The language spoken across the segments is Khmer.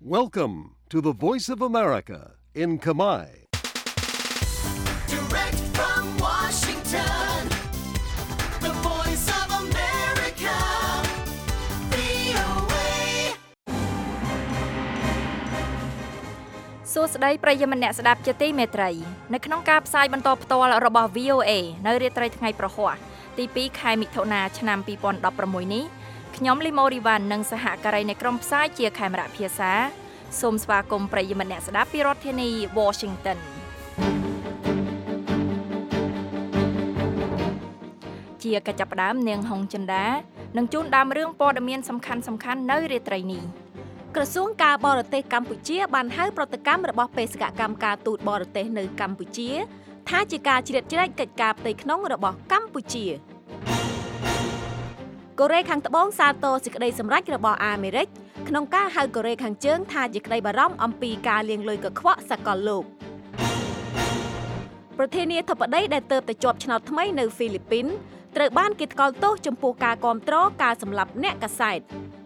Welcome to the Voice of America in Khmer. Direct from Washington, the Voice of America, VOA. សួស្តីប្រិយមិត្តអ្នកស្ដាប់ជាទីមេត្រីនៅក្នុងការផ្សាយបន្តផ្ទាល់របស់ VOA នៅរាត្រីថ្ងៃប្រហ័សទី2ខែមិថុនាឆ្នាំ2016នេះខ្ញុំលីម៉ូរីវ៉ាន់និងសហការីនៃក្រុមផ្សាយជាខេមរៈភាសាសូមស្វាគមន៍ប្រិយមិត្តអ្នកស្ដាប់ពីរដ្ឋធានី Washington ជាកិច្ចផ្ដើមនាងហុងចិន្តានឹងជូនដើមរឿងព័ត៌មានសំខាន់ៗនៅរាត្រីនេះក្រសួងការបរទេសកម្ពុជាបានហៅប្រតិកម្មរបស់បេសកកម្មការទូតបរទេសនៅកម្ពុជាថាជាការជ្រៀតជ្រែកកិច្ចការផ្ទៃក្នុងរបស់កម្ពុជាកូរ៉េខាងត្បូងសាទរសេចក្តីសម្រេចរបស់អាមេរិកក្នុងការហៅកូរ៉េខាងជើងថាជាក្តីបារម្ភអំពីការលាងលុយកខ្វក់សកលលោកប្រធានាធិបតីដែលទើបតែជាប់ឆ្នោតថ្មីនៅហ្វីលីពីនត្រូវបានគេថ្កោលទោសចំពោះការគាំទ្រការសម្លាប់អ្នកកាសែត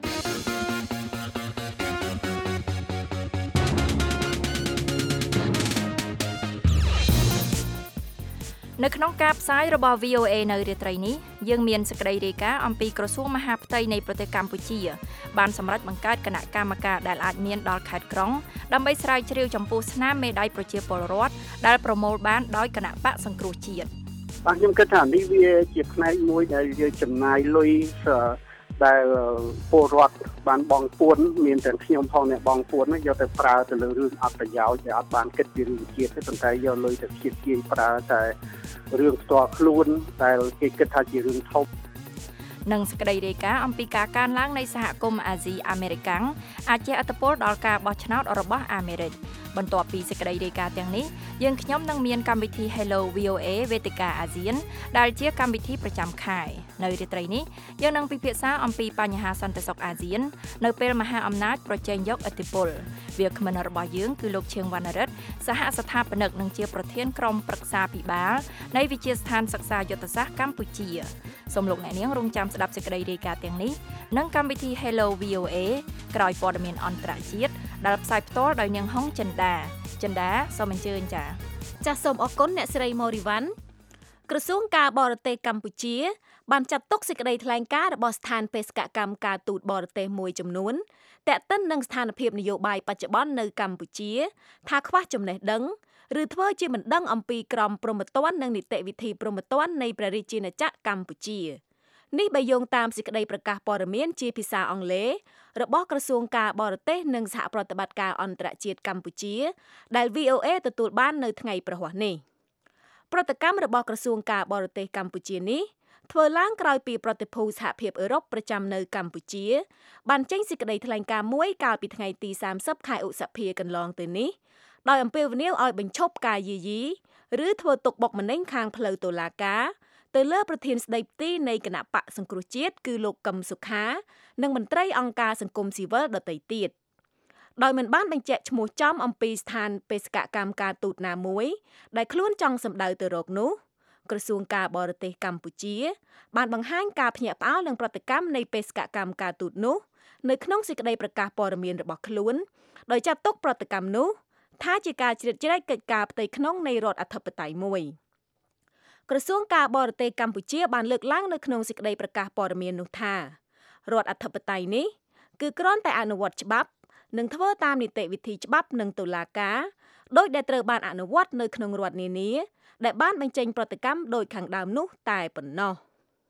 នៅក្នុងការផ្សាយរបស់ VOA នៅរាត្រីនេះយើងមានសេចក្តីរាយការណ៍អំពីក្រសួងមហាផ្ទៃនៃប្រទេសកម្ពុជាបានសម្រេចបង្កើតគណៈកម្មការដែលអាចមានដល់ខេត្តក្រុងដើម្បីស្រាវជ្រាវចំពោះស្នាមមេដាយប្រជាពលរដ្ឋដែលប្រមូលបានដោយគណៈបកសង្គ្រោះជាតិបាទខ្ញុំគិតថានេះវាជាផ្នែកមួយដែលយើងចំណាយលុយដែលពលរដ្ឋបានបងពួនមានទាំងខ្ញុំផងអ្នកបងពួនយកទៅប្រើទៅលើរឿងអត្ថប្រយោជន៍ដែលអត់បានគិតពីរឿងជាតិទេប៉ុន្តែយកលុយទៅជាតិជាប្រើតែរឿងផ្ទាល់ខ្លួនដែលគេគិតថាជារឿងធំនិងសេចក្តីរាយការណ៍អំពីការកើនឡើងនៃសហគមន៍អាស៊ីអាមេរិកាំងអាចជះឥទ្ធិពលដល់ការបោះឆ្នោតរបស់អាមេរិកបន្ទាប់ពីសេចក្តីរាយការណ៍ទាំងនេះយើងខ្ញុំនឹងមានកម្មវិធី Hello VOA វេទិកាអាស៊ានដែលជាកម្មវិធីប្រចាំខែនៅរាត្រីនេះយើងនឹងពិភាក្សាអំពីបញ្ហាសន្តិសុខអាស៊ាននៅពេលមហាអំណាចប្រជែងយកឥទ្ធិពលវាគ្មិនរបស់យើងគឺលោកឈៀងវណ្ណរិទ្ធសហស្ថាបនិកនិងជាប្រធានក្រុមប្រឹក្សាភិបាលនៃវិទ្យាស្ថានសិក្សាយុទ្ធសាស្ត្រកម្ពុជាសូមលោកអ្នកនាងរងចាំស្ដាប់សេចក្តីរាយការណ៍ទាំងនេះនិងកម្មវិធី Hello VOA ក្រោយព័ត៌មានអន្តរជាតិដែលផ្សាយផ្ទាល់ដោយនាងហុងចិន្តាសូមអញ្ជើញចា៎សូមអរគុណអ្នកស្រីម៉ូរីវ៉ាន់ក្រសួងការបរទេសកម្ពុជាបានចាត់ទុកសេចក្តីថ្លែងការណ៍របស់ស្ថានបេសកកម្មការទូតបរទេសមួយចំនួនទាក់ទិននឹងស្ថានភាពនយោបាយបច្ចុប្បន្ននៅកម្ពុជាថាខ្វះចំណេះដឹងឬធ្វើជាមិនដឹងអំពីក្រមព្រហ្មទណ្ឌនិងនីតិវិធីព្រហ្មទណ្ឌនៃព្រះរាជាណាចក្រកម្ពុជានេះបើយោងតាមសេចក្តីប្រកាសព័ត៌មានជាភាសាអង់គ្លេសរបស់ក្រសួងការបរទេសនិងសហប្រតិបត្តិការអន្តរជាតិកម្ពុជាដែល VOA ទទួលបាននៅថ្ងៃប្រហ័សនេះប្រតិកម្មរបស់ក្រសួងការបរទេសកម្ពុជានេះធ្វើឡើងក្រោយពីប្រតិភូសហភាពអឺរ៉ុបប្រចាំនៅកម្ពុជាបានចេញសេចក្តីថ្លែងការណ៍មួយកាលពីថ្ងៃទី30ខែឧសភាកន្លងទៅនេះដោយអំពាវនាវឲ្យបញ្ឈប់ការយាយីឬធ្វើទុកបុកម្នេញខាងផ្លូវតុលាការទៅលើប្រធានស្ដីផ្ទីនៃគណៈបកសង្គ្រោះជាតិគឺលោកកឹមសុខានិងមន្ត្រីអង្គការសង្គមស៊ីវិលដទៃទៀតដោយមិនបានបញ្ជាក់ឈ្មោះចំអំពីស្ថានបេសកកម្មការទូតណាមួយដែលខ្លួនចង់សម្ដៅទៅរកនោះក្រសួងការបរទេសកម្ពុជាបានបង្ហាញការភ្ញាក់ផ្អើលនឹងប្រតិកម្មនៃបេសកកម្មការទូតនោះនៅក្នុងសេចក្តីប្រកាសព័ត៌មានរបស់ខ្លួនដោយចាត់ទុកប្រតិកម្មនោះថាជាការជ្រៀតជ្រែកកិច្ចការផ្ទៃក្នុងនៃរដ្ឋអធិបតេយ្យមួយក្រសួងការបរទេសកម្ពុជាបានលើកឡើងនៅក្នុងសេចក្តីប្រកាសព័ត៌មាននោះថារដ្ឋអធិបតេយ្យនេះគឺគ្រាន់តែអនុវត្តច្បាប់និងធ្វើតាមនីតិវិធីច្បាប់និងតុលាការដោយដែលត្រូវបានអនុវត្តនៅក្នុងរដ្ឋនានាដែលបានបញ្ចេញប្រតិកម្មដោយខាងដើមនោះតែប៉ុណ្ណោះ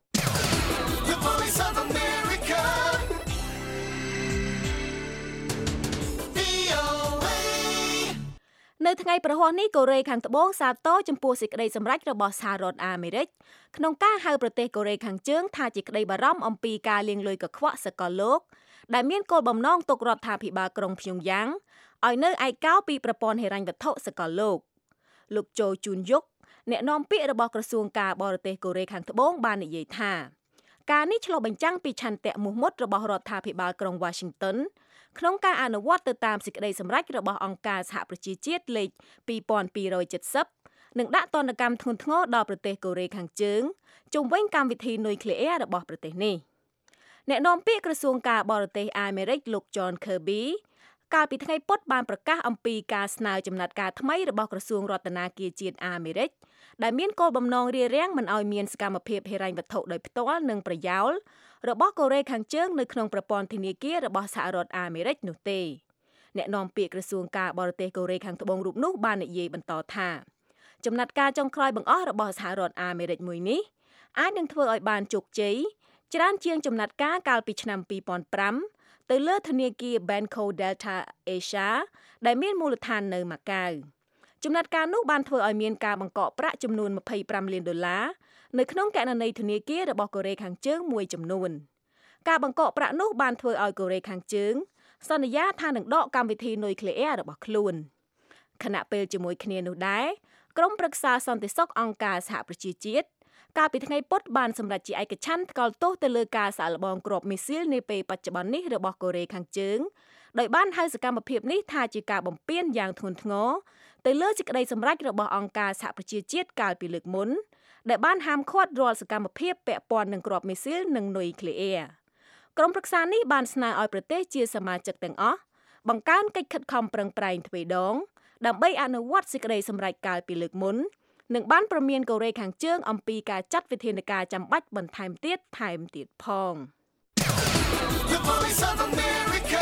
នៅថ្ងៃប្រហ័សនេះកូរ៉េខាងត្បូងសាទរចំពោះសេចក្តីសម្រេចរបស់សហរដ្ឋអាមេរិកក្នុងការហៅប្រទេសកូរ៉េខាងជើងថាជាក្តីបារម្ភអំពីការលាងលុយកខ្វក់សកលលោកដែលមានគោលបំណងទុករដ្ឋាភិបាលក្រុងព្យុងយ៉ាងឲ្យនៅឯកោពីប្រព័ន្ធហិរញ្ញវត្ថុសកលលោកជូជូនយុកអ្នកនាំពាក្យរបស់ក្រសួងការបរទេសកូរ៉េខាងត្បូងបាននិយាយថាការនេះឆ្លុះបញ្ចាំងពីឆន្ទៈមោះមុតរបស់រដ្ឋាភិបាលក្រុង Washington ក្នុងការអនុវត្តទៅតាមសេចក្តីសម្រេចរបស់អង្គការសហប្រជាជាតិលេខ2270និងដាក់ទណ្ឌកម្មធ្ងន់ធ្ងរដល់ប្រទេសកូរ៉េខាងជើងជុំវិញកម្មវិធីនុយក្លេអ៊ែររបស់ប្រទេសនេះអ្នកនាំពាក្យក្រសួងការបរទេសអាមេរិកលោក John Kirby កាលពីថ្ងៃពុធបានប្រកាសអំពីការស្នើចំណាត់ការថ្មីរបស់ក្រសួងរដ្ឋាភិបាលជាតិអាមេរិកដែលមានគោលបំណងរារាំងមិនឲ្យមានសកម្មភាពហិរញ្ញវត្ថុដោយផ្ទាល់និងប្រយោលរបស់កូរ៉េខាងជើងនៅក្នុងប្រព័ន្ធធនាគាររបស់សហរដ្ឋអាមេរិកនោះទេអ្នកនាំពាក្យក្រសួងការបរទេសកូរ៉េខាងត្បូងរូបនោះបាននិយាយបន្តថាចំណាត់ការចុងក្រោយបង្អស់របស់សហរដ្ឋអាមេរិកមួយនេះអាចនឹងធ្វើឲ្យបានជោគជ័យច្រើនជាងចំណាត់ការកាលពីឆ្នាំ2005ទៅលើធនាគារ Banco Delta Asia ដែលមានមូលដ្ឋាននៅម៉ាកាវចំណាត់ការនោះបានធ្វើឲ្យមានការបង្កក់ប្រាក់ចំនួន$25 លាននៅក្នុងគណនីធនាគាររបស់កូរ៉េខាងជើងមួយចំនួនការបង្កក់ប្រាក់នោះបានធ្វើឲ្យកូរ៉េខាងជើងសន្យាថានឹងដកកម្មវិធីនុយក្លេអ៊ែររបស់ខ្លួនខណៈពេលជាមួយគ្នានោះដែរក្រុមប្រឹក្សាសន្តិសុខអង្គការសហប្រជាជាតិកាលពីថ្ងៃពុធបានសម្រេចជាឯកច្ឆន្ទថ្កោលទោសទៅលើការសាកល្បងគ្រាប់មីស៊ីលនាពេលបច្ចុប្បន្ននេះរបស់កូរ៉េខាងជើងដោយបានហៅសកម្មភាពនេះថាជាការបំពានយ៉ាងធ្ងន់ធ្ងរទៅលើសេចក្តីសម្រេចរបស់អង្គការសហប្រជាជាតិកាលពីលើកមុនដែលបានហាមឃាត់រាល់សកម្មភាពពាក់ព័ន្ធនឹងគ្រាប់មីស៊ីលនិងនុយក្លេអ៊ែរក្រុមប្រឹក្សានេះបានស្នើឲ្យប្រទេសជាសមាជិកទាំងអស់បង្កើនកិច្ចខិតខំប្រឹងប្រែងទ្វេដងដើម្បីអនុវត្តសេចក្តីសម្រេចកាលពីលើកមុននិងបានព្រមានកូរ៉េខាងជើងអំពីការចាត់វិធានការចាំបាច់បន្ថែមទៀតផង The Voice of America.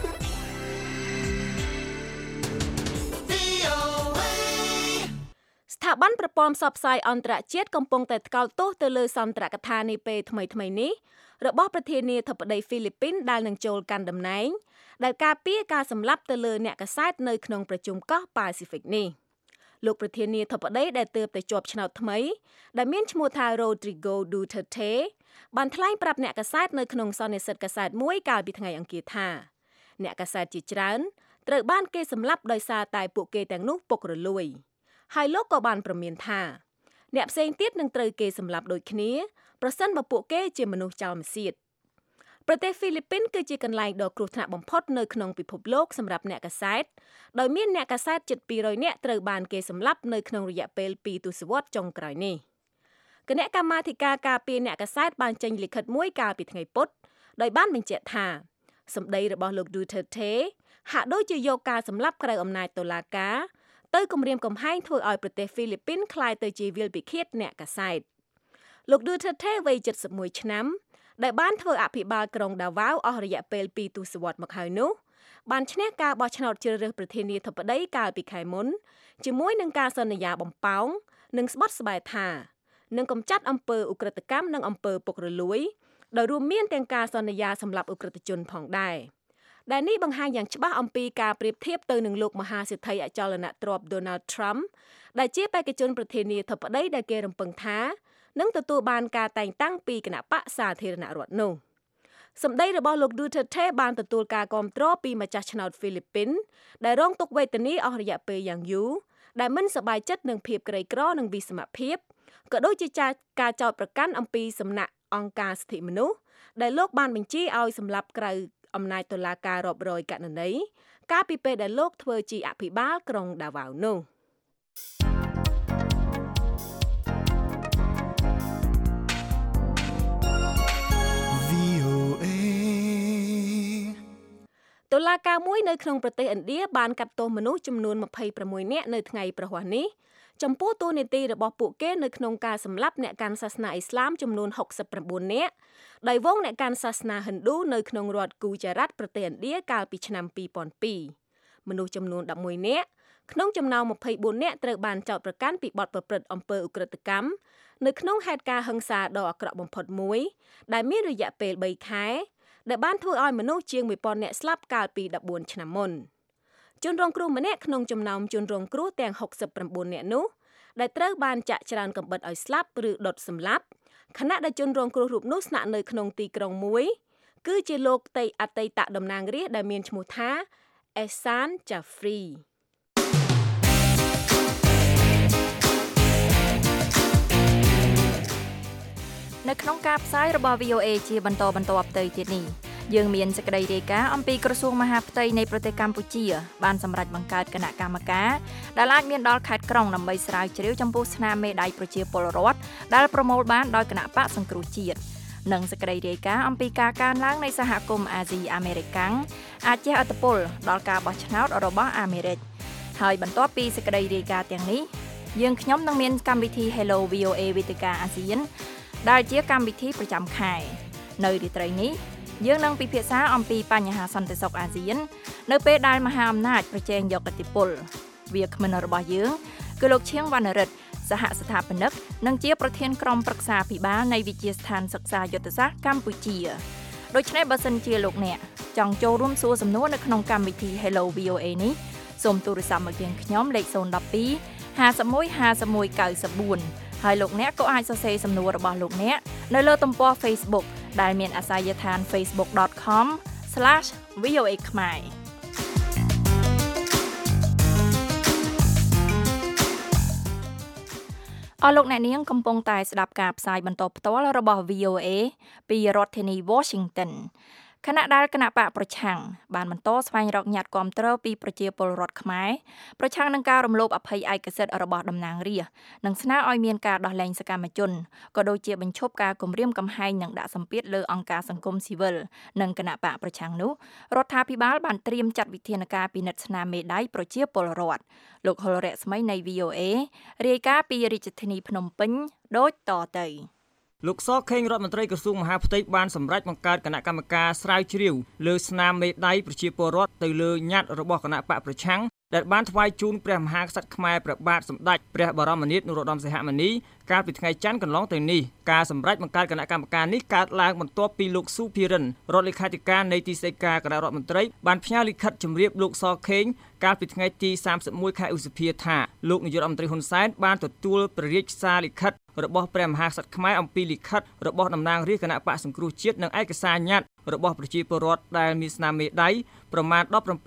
VOA. ស្ថាប័នប្រព័ន្ធផ្សព្វផ្សាយអន្តរជាតិកំពុងតែថ្កោលទោសទៅលើសន្ទរកថានាពេលថ្មីៗនេះរបស់ប្រធានាធិបតីហ្វីលីពីនដែលនឹងចូលកាន់តំណែងដែលការពារការសម្លាប់ទៅលើអ្នកកាសែតនៅក្នុងប្រជុំកោះប៉ាស៊ីហ្វិកនេះលោកប្រធានាធិបតីដែលទើបតែជាប់ឆ្នោតថ្មីដែលមានឈ្មោះថា Rodrigo Duterte បានថ្លែងប្រាប់អ្នកកាសែតនៅក្នុងសន្និសីទកាសែតមួយកាលពីថ្ងៃអង្គារថាអ្នកកាសែតជាច្រើនត្រូវបានគេសម្លាប់ដោយសារតែពួកគេទាំងនោះពុករលួយហើយលោកក៏បានប្រមានថាអ្នកផ្សេងទៀតនឹងត្រូវគេសម្លាប់ដូចគ្នាប្រសិនបើពួកគេជាមនុស្សចោលម្សៀតប្រទេសហ្វីលីពីនគឺជាកន្លែងដ៏គ្រោះថ្នាក់បំផុតនៅក្នុងពិភពលោកសម្រាប់អ្នកកាសែតដោយមានអ្នកកាសែតជិត200នាក់ត្រូវបានគេសម្លាប់នៅក្នុងរយៈពេល2ទសវត្សរ៍ចុងក្រោយនេះគណៈកម្មាធិការការពារអ្នកកាសែតបានចេញលិខិតមួយកាលពីថ្ងៃពុធដោយបានបញ្ជាក់ថាសម្ដីរបស់លោក Duterte ហាក់ដូចជាយកការសម្លាប់ក្រៅអំណាចតុលាការទៅគំរាមកំហែងធ្វើឲ្យប្រទេសហ្វីលីពីនក្លាយទៅជាវាលពិឃាតអ្នកកាសែតលោក Duterte វ័យ71ឆ្នាំដែលបានធ្វើអភិបាលក្រុងដាវ៉ាវអស់រយៈពេល2ទសវត្សរ៍មកហើយនោះបានឈ្នះការបោះឆ្នោតជ្រើសរើសប្រធានាធិបតីកាលពីខែមុនជាមួយនឹងការសន្យាបំផោងនិងស្បត់ស្បែកថានឹងកម្ចាត់អំពើឧក្រិដ្ឋកម្មនិងអំពើពុករលួយដោយរួមមានទាំងការសន្យាសម្លាប់ឧក្រិដ្ឋជនផងដែរដែលនេះបង្ហាញយ៉ាងច្បាស់អំពីការប្រៀបធៀបទៅនឹងលោកមហាសេដ្ឋីអចលនទ្រព្យ Donald Trump ដែលជាបេក្ខជនប្រធានាធិបតីដែលគេរំពឹងថានឹងទទួលបានការតែងតាំងពីគណៈបកសាធារណរដ្ឋនោះសម្ដីរបស់លោក Duterte បានទទួលការគាំទ្រពីម្ចាស់ឆ្នោតហ្វីលីពីនដែលរងទុក្ខវេទនាអស់រយៈពេលយ៉ាងយូរដែលមិនសប្បាយចិត្តនឹងភាពក្រីក្រនិងវិសមភាពក៏ដូចជាការចោទប្រកាន់អំពីសំណាក់អង្គការសិទ្ធិមនុស្សដែលលោកបានបញ្ជាឲ្យសម្លាប់ក្រៅអំណាចតុលាការរាប់រយករណីកាលពីពេលដែលលោកធ្វើជាអភិបាលក្រុងដាវ៉ាវនោះតុលាការមួយនៅក្នុងប្រទេសឥណ្ឌាបានកាត់ទោសមនុស្សចំនួន26នាក់នៅថ្ងៃប្រហ័សនេះចំពោះតួនាទីរបស់ពួកគេនៅក្នុងការសម្លាប់អ្នកកាន់សាសនាអ៊ីស្លាមចំនួន69នាក់ដោយវងអ្នកកាន់សាសនាហិណ្ឌូនៅក្នុងរដ្ឋគូចារ៉ាត់ប្រទេសឥណ្ឌាកាលពីឆ្នាំ2002មនុស្សចំនួន11នាក់ក្នុងចំណោម24នាក់ត្រូវបានចោទប្រកាន់ពីបទប្រព្រឹត្តអំពើឧក្រិដ្ឋកម្មនៅក្នុងហេតុការណ៍ហិង្សាដ៏អាក្រក់បំផុតមួយដែលមានរយៈពេល3ខែដែលបានធ្វើឲ្យមនុស្សជាង 1000 នាក់ស្លាប់កាលពី14ឆ្នាំមុនជនរងគ្រោះម្នាក់ក្នុងចំណោមជនរងគ្រោះទាំង69នាក់នោះដែលត្រូវបានចាក់ច្រានកាំបិតឲ្យស្លាប់ឬដុតសម្លាប់ខណៈដែលជនរងគ្រោះរូបនោះស្នាក់នៅក្នុងទីក្រុងមួយគឺជាលោកអតីតតំណាងរាស្ត្រដែលមានឈ្មោះថា Ehsan Jafri នៅក្នុងការផ្សាយរបស់ VOA ជាបន្តផ្ទៃទៀតនេះយើងមានសេចក្តីរាយការណ៍អំពីក្រសួងមហាផ្ទៃនៃប្រទេសកម្ពុជាបានសម្រេចបង្កើតគណៈកម្មការដែលអាចមានដល់ខេត្តក្រុងដើម្បីស្រាវជ្រាវចំពោះស្នាមមេដៃប្រជាពលរដ្ឋដែលប្រមូលបានដោយគណៈបកសង្គ្រោះជាតិនិងសេចក្តីរាយការណ៍អំពីការកើនឡើងនៃសហគមន៍អាស៊ីអាមេរិកអាចជះឥទ្ធិពលដល់ការបោះឆ្នោតរបស់អាមេរិកហើយបន្ទាប់ពីសេចក្តីរាយការណ៍ទាំងនេះយើងខ្ញុំនឹងមានកម្មវិធី Hello VOA វេទិកាអាស៊ានដែលជាកម្មវិធីប្រចាំខែនៅរាត្រីនេះយើងនឹងពិភាក្សាអំពីបញ្ហាសន្តិសុខអាស៊ាននៅពេលដែលមហាអំណាចប្រជែងយកឥទ្ធិពលវាគ្មិនរបស់យើងគឺលោកឈៀងវណ្ណរិទ្ធសហស្ថាបនិកនិងជាប្រធានក្រុមប្រឹក្សាភិបាលនៃវិទ្យាស្ថានសិក្សាយុទ្ធសាស្ត្រកម្ពុជាដូច្នេះបើសិនជាលោកអ្នកចង់ចូលរួមសួរសំណួរនៅក្នុងកម្មវិធី Hello VOA នេះសូមទូរស័ព្ទមកយើងខ្ញុំលេខ012 51 51 94ហើយលោកអ្នកក៏អាចសរសេរសំណួររបស់លោកអ្នកនៅលើទំព័រ Facebook ដែលមានអាសយដ្ឋាន facebook.com/VOA ខ្មែរអស់លោកអ្នកនាងកំពុងតែស្ដាប់ការផ្សាយបន្តផ្ទាល់របស់ VOA ពីរដ្ឋធានី Washington ខណៈដែលគណៈបកប្រឆាំងបានបន្តស្វែងរកញត្តិគាំទ្រពីប្រជាពលរដ្ឋខ្មែរប្រឆាំងនឹងការរំលោភអភ័យឯកសិទ្ធិរបស់តំណាងរាស្ត្រនិងស្នើឲ្យមានការដោះលែងសកម្មជនក៏ដូចជាបញ្ឈប់ការគំរាមកំហែងនិងដាក់សម្ពាធលើអង្គការសង្គមស៊ីវិលនិងគណៈបកប្រឆាំងនោះរដ្ឋាភិបាលបានត្រៀមចាត់វិធានការពិនិត្យស្នាមមេដៃប្រជាពលរដ្ឋលោកហុលរស្មីនៃ VOA រាយការណ៍ពីរាជធានីភ្នំពេញដូចតទៅលោកសខេងរដ្ឋមន្ត្រីក្រសួងមហាផ្ទៃបានសម្រេចបង្កើតគណៈកម្មការស្រាវជ្រាវលើស្នាមមេដៃប្រជាពលរដ្ឋទៅលើញត្តិរបស់គណៈបកប្រឆាំងដែលបានថ្វាយជូនព្រះមហាក្សត្រខ្មែរព្រះបាទសម្ដេចព្រះបរមនាថនរោត្តមសីហមុនីកាលពីថ្ងៃច័ន្ទកន្លងទៅនេះការសម្រេចបង្កើតគណៈកម្មការនេះកើតឡើងបន្ទាប់ពីលោកស៊ូភីរិនរដ្ឋលេខាធិការនៃទីស្តីការគណៈរដ្ឋមន្ត្រីបានផ្ញើលិខិតជម្រាបលោកសខេងកាលពីថ្ងៃទី31ខែឧសភាថាលោកនាយករដ្ឋមន្ត្រីហ៊ុនសែនបានទទួលព្រះរាជសារលិខិតរបស់ព្រះមហាក្សត្រខ្មែរអំពីលិខិតរបស់តំណាងរាស្ត្រគណៈបកសង្គ្រោះជាតិនិងឯកសារញត្តិរបស់ប្រជាពលរដ្ឋដែលមានស្នាមមេដៃប្រមាណ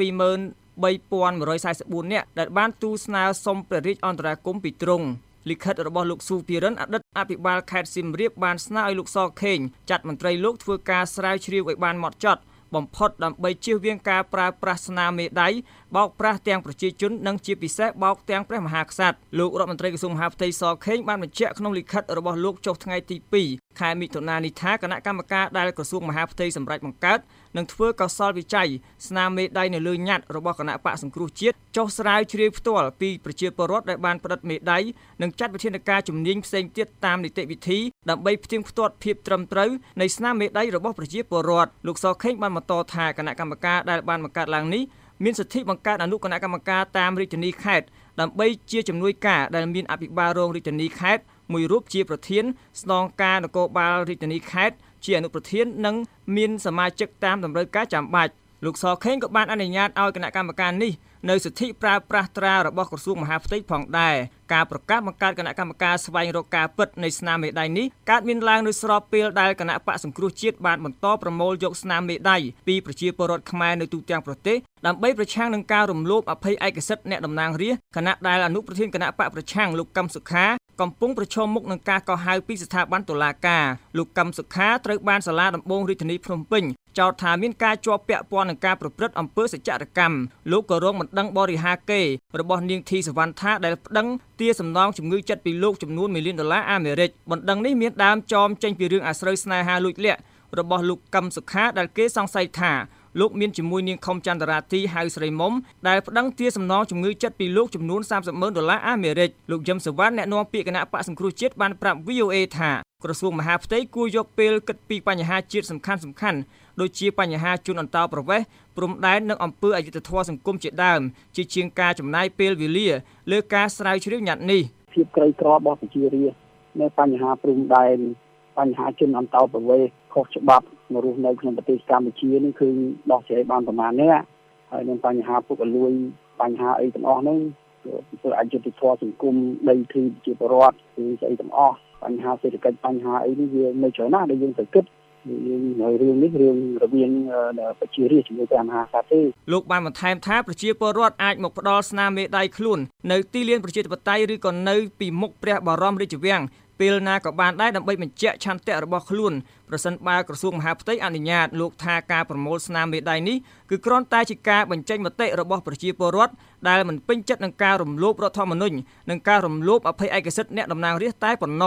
173,144 នាក់ដែលបានទូលស្នើសុំព្រះរាជអន្តរាគមន៍ពីទ្រង់លិខិតរបស់លោកស៊ូភីរិនអតីតអភិបាលខេត្តសៀមរាបបានស្នើឲ្យលោកសខេងចាត់មន្ត្រីលោកធ្វើការស្រាវជ្រាវឲ្យបានហ្មត់ចត់បំផុតដើម្បីជៀសវាងការប្រើប្រាស់ស្នាមមេដៃបោកប្រាស់ទាំងប្រជាជននិងជាពិសេសបោកទាំងព្រះមហាក្សត្រលោករដ្ឋមន្ត្រីក្រសួងមហាផ្ទៃសខេងបានបញ្ជាក់ក្នុងលិខិតរបស់លោកចុះថ្ងៃទី2ខែមិថុនានេះថាគណៈកម្មការដែលក្រសួងមហាផ្ទៃសម្រេចបង្កើតនឹងធ្វើកោសលវិច័យស្នាមមេដៃនៅលើញត្តិរបស់គណៈបកសង្គ្រោះជាតិចុះស្រាវជ្រាវផ្ទាល់ពីប្រជាពលរដ្ឋដែលបានផ្តិតមេដៃនិងចាត់វិធានការជំនាញផ្សេងទៀតតាមនីតិវិធីដើម្បីផ្ទៀងផ្ទាត់ភាពត្រឹមត្រូវនៃស្នាមមេដៃរបស់ប្រជាពលរដ្ឋលោកសខេងបានបន្តថាគណៈកម្មការដែលបានបង្កើតឡើងនេះមានសិទ្ធិបង្កើតអនុគណៈកម្មការតាមរាជធានីខេត្តដើម្បីជាជំនួយការដែលមានអភិបាលរងរាជធានីខេត្តមួយរូបជាប្រធានស្នងការនគរបាលរាជធានីខេត្តជាអនុប្រធាននិងមានសមាជិកតាមតម្រូវការចាំបាច់លោកសខេងក៏បានអនុញ្ញាតឲ្យគណៈកម្មការនេះនៅសិទ្ធិប្រើប្រាស់ត្រារបស់ក្រសួងមហាផ្ទៃផងដែរការប្រកាសបង្កើតគណៈកម្មការស្វែងរកការពិតនៃស្នាមមេដៃនេះកើតមានឡើងនៅស្របពេលដែលគណៈបកសង្គ្រោះជាតិបានបន្តប្រមូលយកស្នាមមេដៃពីប្រជាពលរដ្ឋខ្មែរនៅទូទាំងប្រទេសដើម្បីប្រឆាំងនឹងការរំលោភអភ័យឯកសិទ្ធិអ្នកតំណាងរាស្ត្រគណៈដែលអនុប្រធានគណៈបកប្រឆាំងលោកកឹមសុខាកំពុងប្រឈមមុខនឹងការកោះហៅពីស្ថាប័នតុលាការលោកកឹមសុខាត្រូវបានសាលាដំបងរាជធានីភ្នំពេញចោទថាមានការជាប់ពាក់ព័ន្ធនឹងការប្រព្រឹត្តអំពើសច្ចរកម្មលោកក៏រងបណ្ដឹងបរិហាកេររបស់នាងធីសវណ្ណថាដែលប្តឹងទារសំណងជំងឺចិត្តពីលោកចំនួន$1 លានអាមេរិកបណ្ដឹងនេះមានដើមចោមចេញពីរឿងអាស្រូវស្នេហាលួចលាក់របស់លោកកឹមសុខាដែលគេសង្ស័យថាលោកមានជាមួយនាងខុមចន្ទរាទីហៅស្រីមុំដែលប្តឹងទារសំណងជំងឺចិត្តពីលោកចំនួន$30,000អាមេរិកលោកយឹមសវណ្ណអ្នកនាំពាក្យគណៈបកសង្គ្រោះជាតិបានប្រាប់ VOA ថាក្រសួងមហាផ្ទៃគួរយកពេលគិតពីបញ្ហាជាតិសំខាន់ដូចជាបញ្ហាជនអន្តោប្រវេសន៍ព្រំដែននិងអំពើអយុត្តិធម៌សង្គមជាដើមជាជាងការចំណាយពេលវេលាលើការស្រាវជ្រាវញត្តិនេះភាពក្រីក្ររបស់ប្រជារាស្ត្រនៅបញ្ហាព្រំដែនបញ្ហាជនអន្តោប្រវេសន៍ខុសច្បាប់មករស់នៅក្នុងប្រទេសកម្ពុជានេះគឺដោះស្រាយបានប្រមាណនេះហើយនឹងបញ្ហាពុករលួយបញ្ហាអីទាំងអស់ហ្នឹងគឺអយុត្តិធម៌សង្គមដីធ្លីប្រជាពលរដ្ឋគឺស្អីទាំងអស់បញ្ហាសេដ្ឋកិច្ចបញ្ហាអីនេះវានៅច្រើនណាស់ដែលយើងត្រូវគិតរឿងនេះរឿងរវាងប្រជារាស្ត្រជាមួយព្រះមហាក្សត្រទេលោកបានបន្ថែមថាប្រជាពលរដ្ឋអាចមកផ្ដល់ស្នាមមេដៃខ្លួននៅទីលានប្រជាធិបតេយ្យឬក៏នៅពីមុខព្រះបរមរាជវាំងពេលណាក៏បានដែរដើម្បីបញ្ជាក់ឆន្ទៈរបស់ខ្លួនប្រសិនបើក្រសួងមហាផ្ទៃអនុញ្ញាតលោកថាការប្រមូលស្នាមមេដៃនេះគឺគ្រាន់តែជាការបញ្ចេញមតិរបស់ប្រជាពលរដ្ឋដែលមិនពេញចិត្តនឹងការរំលោភរដ្ឋធម្មនុញ្ញនិងការរំលោភអភ័យឯកសិទ្ធិអ្នកតំណាងរាស្ត្រតែប៉ុណ្ណោះ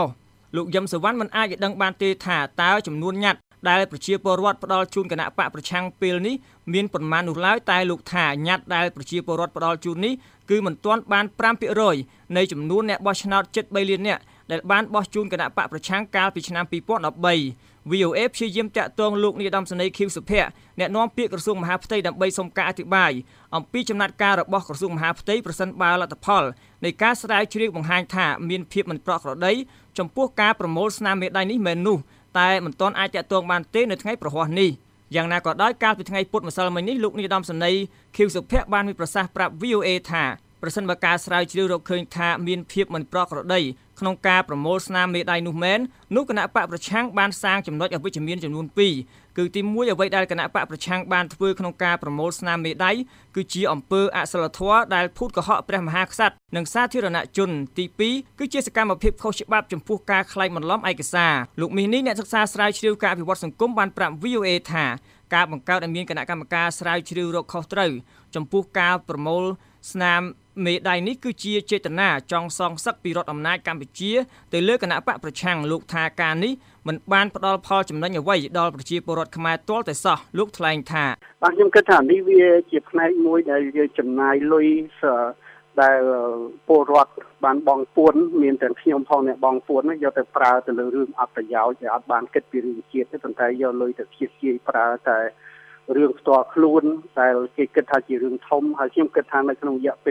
លោកយឹមសវណ្ណមិនអាចដឹងបានទេថាតើចំនួនញត្តិដែលប្រជាពលរដ្ឋផ្ដល់ជូនគណៈបកប្រឆាំងពេលនេះមានប៉ុន្មាននោះឡើយតែលោកថាញត្តិដែលប្រជាពលរដ្ឋផ្ដល់ជូននេះគឺមិនទាន់បាន 5% នៃចំនួនអ្នកបោះឆ្នោតជិត3លាននាក់ដែលបានបោះជូនគណៈបកប្រឆាំងកាលពីឆ្នាំ2013 VOA ព្យាយាមតាក់ទងលោកនាយឧត្តមសេនីយ៍ ខៀវសុភ័ក្រអ្នកនាំពាក្យក្រសួងមហាផ្ទៃដើម្បីសុំការអធិប្បាយអំពីចំណាត់ការរបស់ក្រសួងមហាផ្ទៃប្រសិនបើលទ្ធផលនៃការស្រាវជ្រាវបង្ហាញថាមានភាពមិនប្រក្រតីចំពោះការប្រមូលស្នាមមេដៃនេះមែននោះតែមិនទាន់អាចតាក់ទងបានទេនៅថ្ងៃប្រហ័សនេះយ៉ាងណាក៏ដោយកាលពីថ្ងៃពុធម្សិលមិញនេះលោកនាយឧត្តមសេនីយ៍ ខៀវសុភ័ក្របានមានប្រសាសន៍ប្រាប់ VOA ថាប្រសិនបើការស្រាវជ្រាវរកឃើញថាមានភាពមិនប្រក្រតីក្នុងការប្រមូលស្នាមមេដៃនោះមែននោះគណៈបកប្រឆាំងបានសាងចំណុចអវិជ្ជមានចំនួន2គឺទី1អ្វីដែលគណៈបកប្រឆាំងបានធ្វើក្នុងការប្រមូលស្នាមមេដៃគឺជាអំពើអសិលធម៌ដែលភូតកុហកព្រះមហាក្សត្រនិងសាធារណជនទី2គឺជាសកម្មភាពខុសច្បាប់ចំពោះការក្លែងបន្លំឯកសារលោកមាសនេះអ្នកសិក្សាស្រាវជ្រាវការអភិវឌ្ឍសង្គមបានប្រាប់ VOA ថាការបង្កើតឲ្យមានគណៈកម្មការស្រាវជ្រាវរកខុសត្រូវចំពោះការប្រមូលស្នាមមេដៃនេះគឺជាចេតនាចង់សងសឹកពីរដ្ឋអំណាចកម្ពុជាទៅលើគណៈបកប្រឆាំងលោកថាការនេះមិនបានផ្ដល់ផលចំណេញអ្វីដល់ប្រជាពលរដ្ឋខ្មែរទាល់តែសោះលោកថ្លែងថាបាទខ្ញុំគិតថានេះវាជាផ្នែកមួយដែលយើងចំណាយលុយដែលពលរដ្ឋបានបងពួនមានទាំងខ្ញុំផងអ្នកបងពួននោះយកទៅប្រើទៅលើរឿងអត់ប្រយោជន៍ដែលអត់បានគិតពីរឿងជាតិទេប៉ុន្តែយកលុយទៅជាប្រើតែរឿងផ្ទាល់ខ្លួនដែលគេគិតថាជារឿងធំហើយខ្ញុំគិតថានៅក្នុងរយៈពេល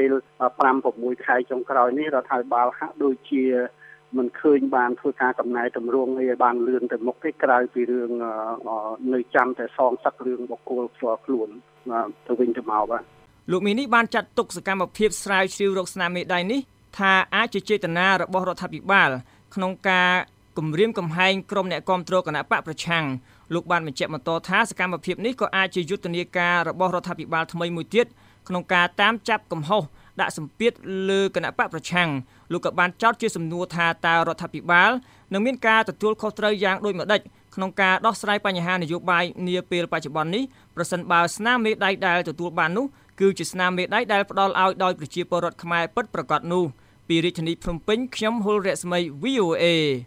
5-6 ខែចុងក្រោយនេះរដ្ឋាភិបាលហាក់ដូចជាមិនឃើញបានធ្វើការកំណែតម្រង់ឲ្យបានលឿនទៅមុខទេក្រៅពីរឿងនៅចាំតែសងសឹករឿងបុគ្គលផ្ទាល់ខ្លួនទៅវិញទៅមកបាទលោកមីនេះបានចាត់ទុកសកម្មភាពស្រាវជ្រាវរកស្នាមមេដៃនេះថាអាចជាចេតនារបស់រដ្ឋាភិបាលក្នុងការគំរាមកំហែងក្រុមអ្នកគាំទ្រគណៈបកប្រឆាំងលោកបានបញ្ជាក់បន្តថាសកម្មភាពនេះក៏អាចជាយុទ្ធនាការរបស់រដ្ឋាភិបាលថ្មីមួយទៀតក្នុងការតាមចាប់កំហុសដាក់សម្ពាធលើគណៈបកប្រឆាំងលោកក៏បានចោទជាសំណួរថាតើរដ្ឋាភិបាលនឹងមានការទទួលខុសត្រូវយ៉ាងដូចម្តេចក្នុងការដោះស្រាយបញ្ហានយោបាយនាពេលបច្ចុប្បន្ននេះប្រសិនបើស្នាមមេដៃដែលទទួលបាននោះគឺជាស្នាមមេដៃដែលផ្ដល់ឲ្យដោយប្រជាពលរដ្ឋខ្មែរពិតប្រាកដនោះពីរាជធានីភ្នំពេញខ្ញុំហុលរស្មី VOA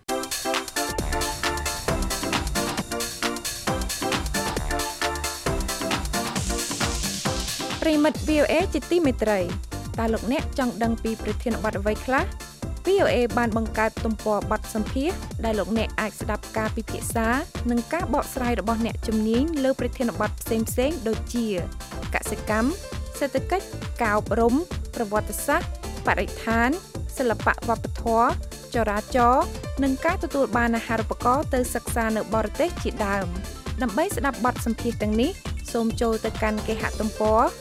ប្រិមិត្ត VOA ជាទីមេត្រីតើលោកអ្នកចង់ដឹងពីប្រធានបទអ្វីខ្លះ VOA បានបង្កើតទំព័របទសម្ភាសន៍ដែលលោកអ្នកអាចស្ដាប់ការពិភាក្សានិងការបកស្រាយរបស់អ្នកជំនាញលើប្រធានបទផ្សេងៗដូចជាកសិកម្មសេដ្ឋកិច្ចការអប់រំប្រវត្តិសាស្ត្របរិស្ថានសិល្បៈវប្បធម៌ចរាចរណ៍និងការទទួលបានអាហារូបករណ៍ទៅសិក្សានៅបរទេសជាដើមដើម្បីស្ដាប់បទសម្ភាសន៍ទាំងនេះសូមចូលទៅកាន់គេហទំព័រ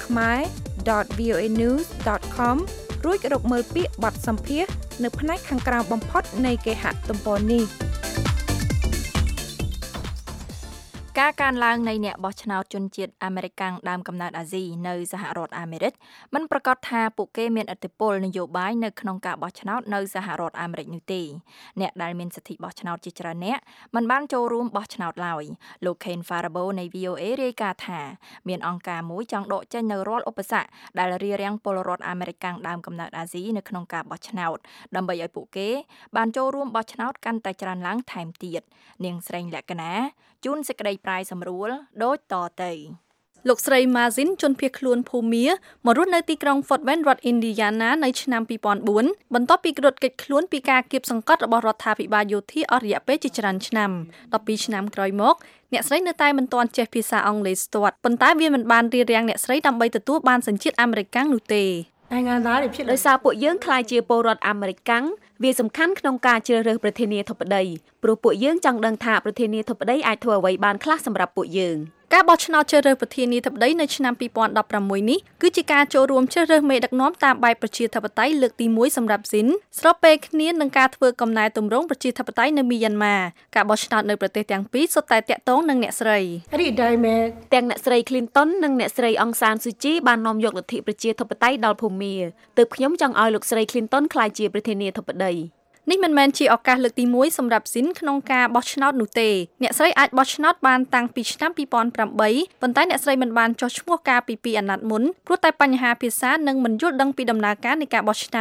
khmer.voanews.com រួចរកមើលពាក្យបទសម្ភាសន៍នៅផ្នែកខាងក្រោមបំផុតនៃគេហទំព័រនេះការកើនឡើងនៃអ្នកបោះឆ្នោតជនជាតិអាមេរិកដើមកំណើតអាស៊ីនៅសហរដ្ឋអាមេរិកមិនប្រកាសថាពួកគេមានឥទ្ធិពលនយោបាយនៅក្នុងការបោះឆ្នោតនៅសហរដ្ឋអាមេរិកនោះទេអ្នកដែលមានសិទ្ធិបោះឆ្នោតជាច្រើនអ្នកមិនបានចូលរួមបោះឆ្នោតឡើយលោក Ken Farabo នៃ VOA រាយការណ៍ថាមានអង្គការមួយចង់ដកចេញនៅរាល់ឧបសគ្គដែលរារាំងពលរដ្ឋអាមេរិកដើមកំណើតអាស៊ីនៅក្នុងការបោះឆ្នោតដើម្បីឲ្យពួកគេបានចូលរួមបោះឆ្នោតកាន់តែច្រើនឡើងថែមទៀតនាងស្រីលក្ខណាជួនសេចក្តីប្រាយសម្រួលដូចតទៅលោកស្រី Mazin ជនភៀសខ្លួនភូមាមករស់នៅទីក្រុង Fort Wayne រដ្ឋ Indiana នៅឆ្នាំ 2004 បន្ទាប់ពីរត់គេចខ្លួនពីការគៀបសង្កត់របស់រដ្ឋាភិបាលយោធាអស់រយៈពេលជាច្រើនឆ្នាំ12ឆ្នាំក្រោយមកអ្នកស្រីនៅតែមិនទាន់ចេះភាសាអង់គ្លេសស្ទាត់ប៉ុន្តែវាមិនបានរារាំងអ្នកស្រីដើម្បីទទួលបានសញ្ជាតិអាមេរិកនោះទេដោយសារពួកយើងក្លាយជាពលរដ្ឋអាមេរិកវាសំខាន់ក្នុងការជ្រើសរើសប្រធានាធិបតីព្រោះពួកយើងចង់ដឹងថាប្រធានាធិបតីអាចធ្វើអ្វីបានខ្លះសម្រាប់ពួកយើងការបោះឆ្នោតជ្រើសរើសប្រធានាធិបតីនៅឆ្នាំ 2016 នេះគឺជាការចូលរួមជ្រើសរើសមេដឹកនាំតាមបែបប្រជាធិបតេយ្យលើកទី1សម្រាប់ស៊ីនស្របពេលគ្នានឹងការធ្វើកំណែទម្រង់ប្រជាធិបតេយ្យនៅមីយ៉ាន់ម៉ាការបោះឆ្នោតនៅប្រទេសទាំងពីរសុទ្ធតែតាក់ទងនឹងអ្នកស្រីទាំងអ្នកស្រី Clinton និងអ្នកស្រីអង្សានស៊ូជីបាននាំយកលទ្ធិប្រជាធិបតេយ្យដល់ភូមាទើបខ្ញុំចង់ឲ្យលោកស្រី Clinton ក្លាយជាប្រធានាធិបតីនេះមិនមែនជាឱកាសលើកទី1សម្រាប់ស៊ីនក្នុងការបោះឆ្នោតនោះទេអ្នកស្រីអាចបោះឆ្នោតបានតាំងពីឆ្នាំ 2008 ប៉ុន្តែអ្នកស្រីមិនបានចុះឈ្មោះកាលពី2អាណត្តិមុនព្រោះតែបញ្ហាភាសានិងមិនយល់ដឹងពីដំណើរការនៃការបោះឆ្នោត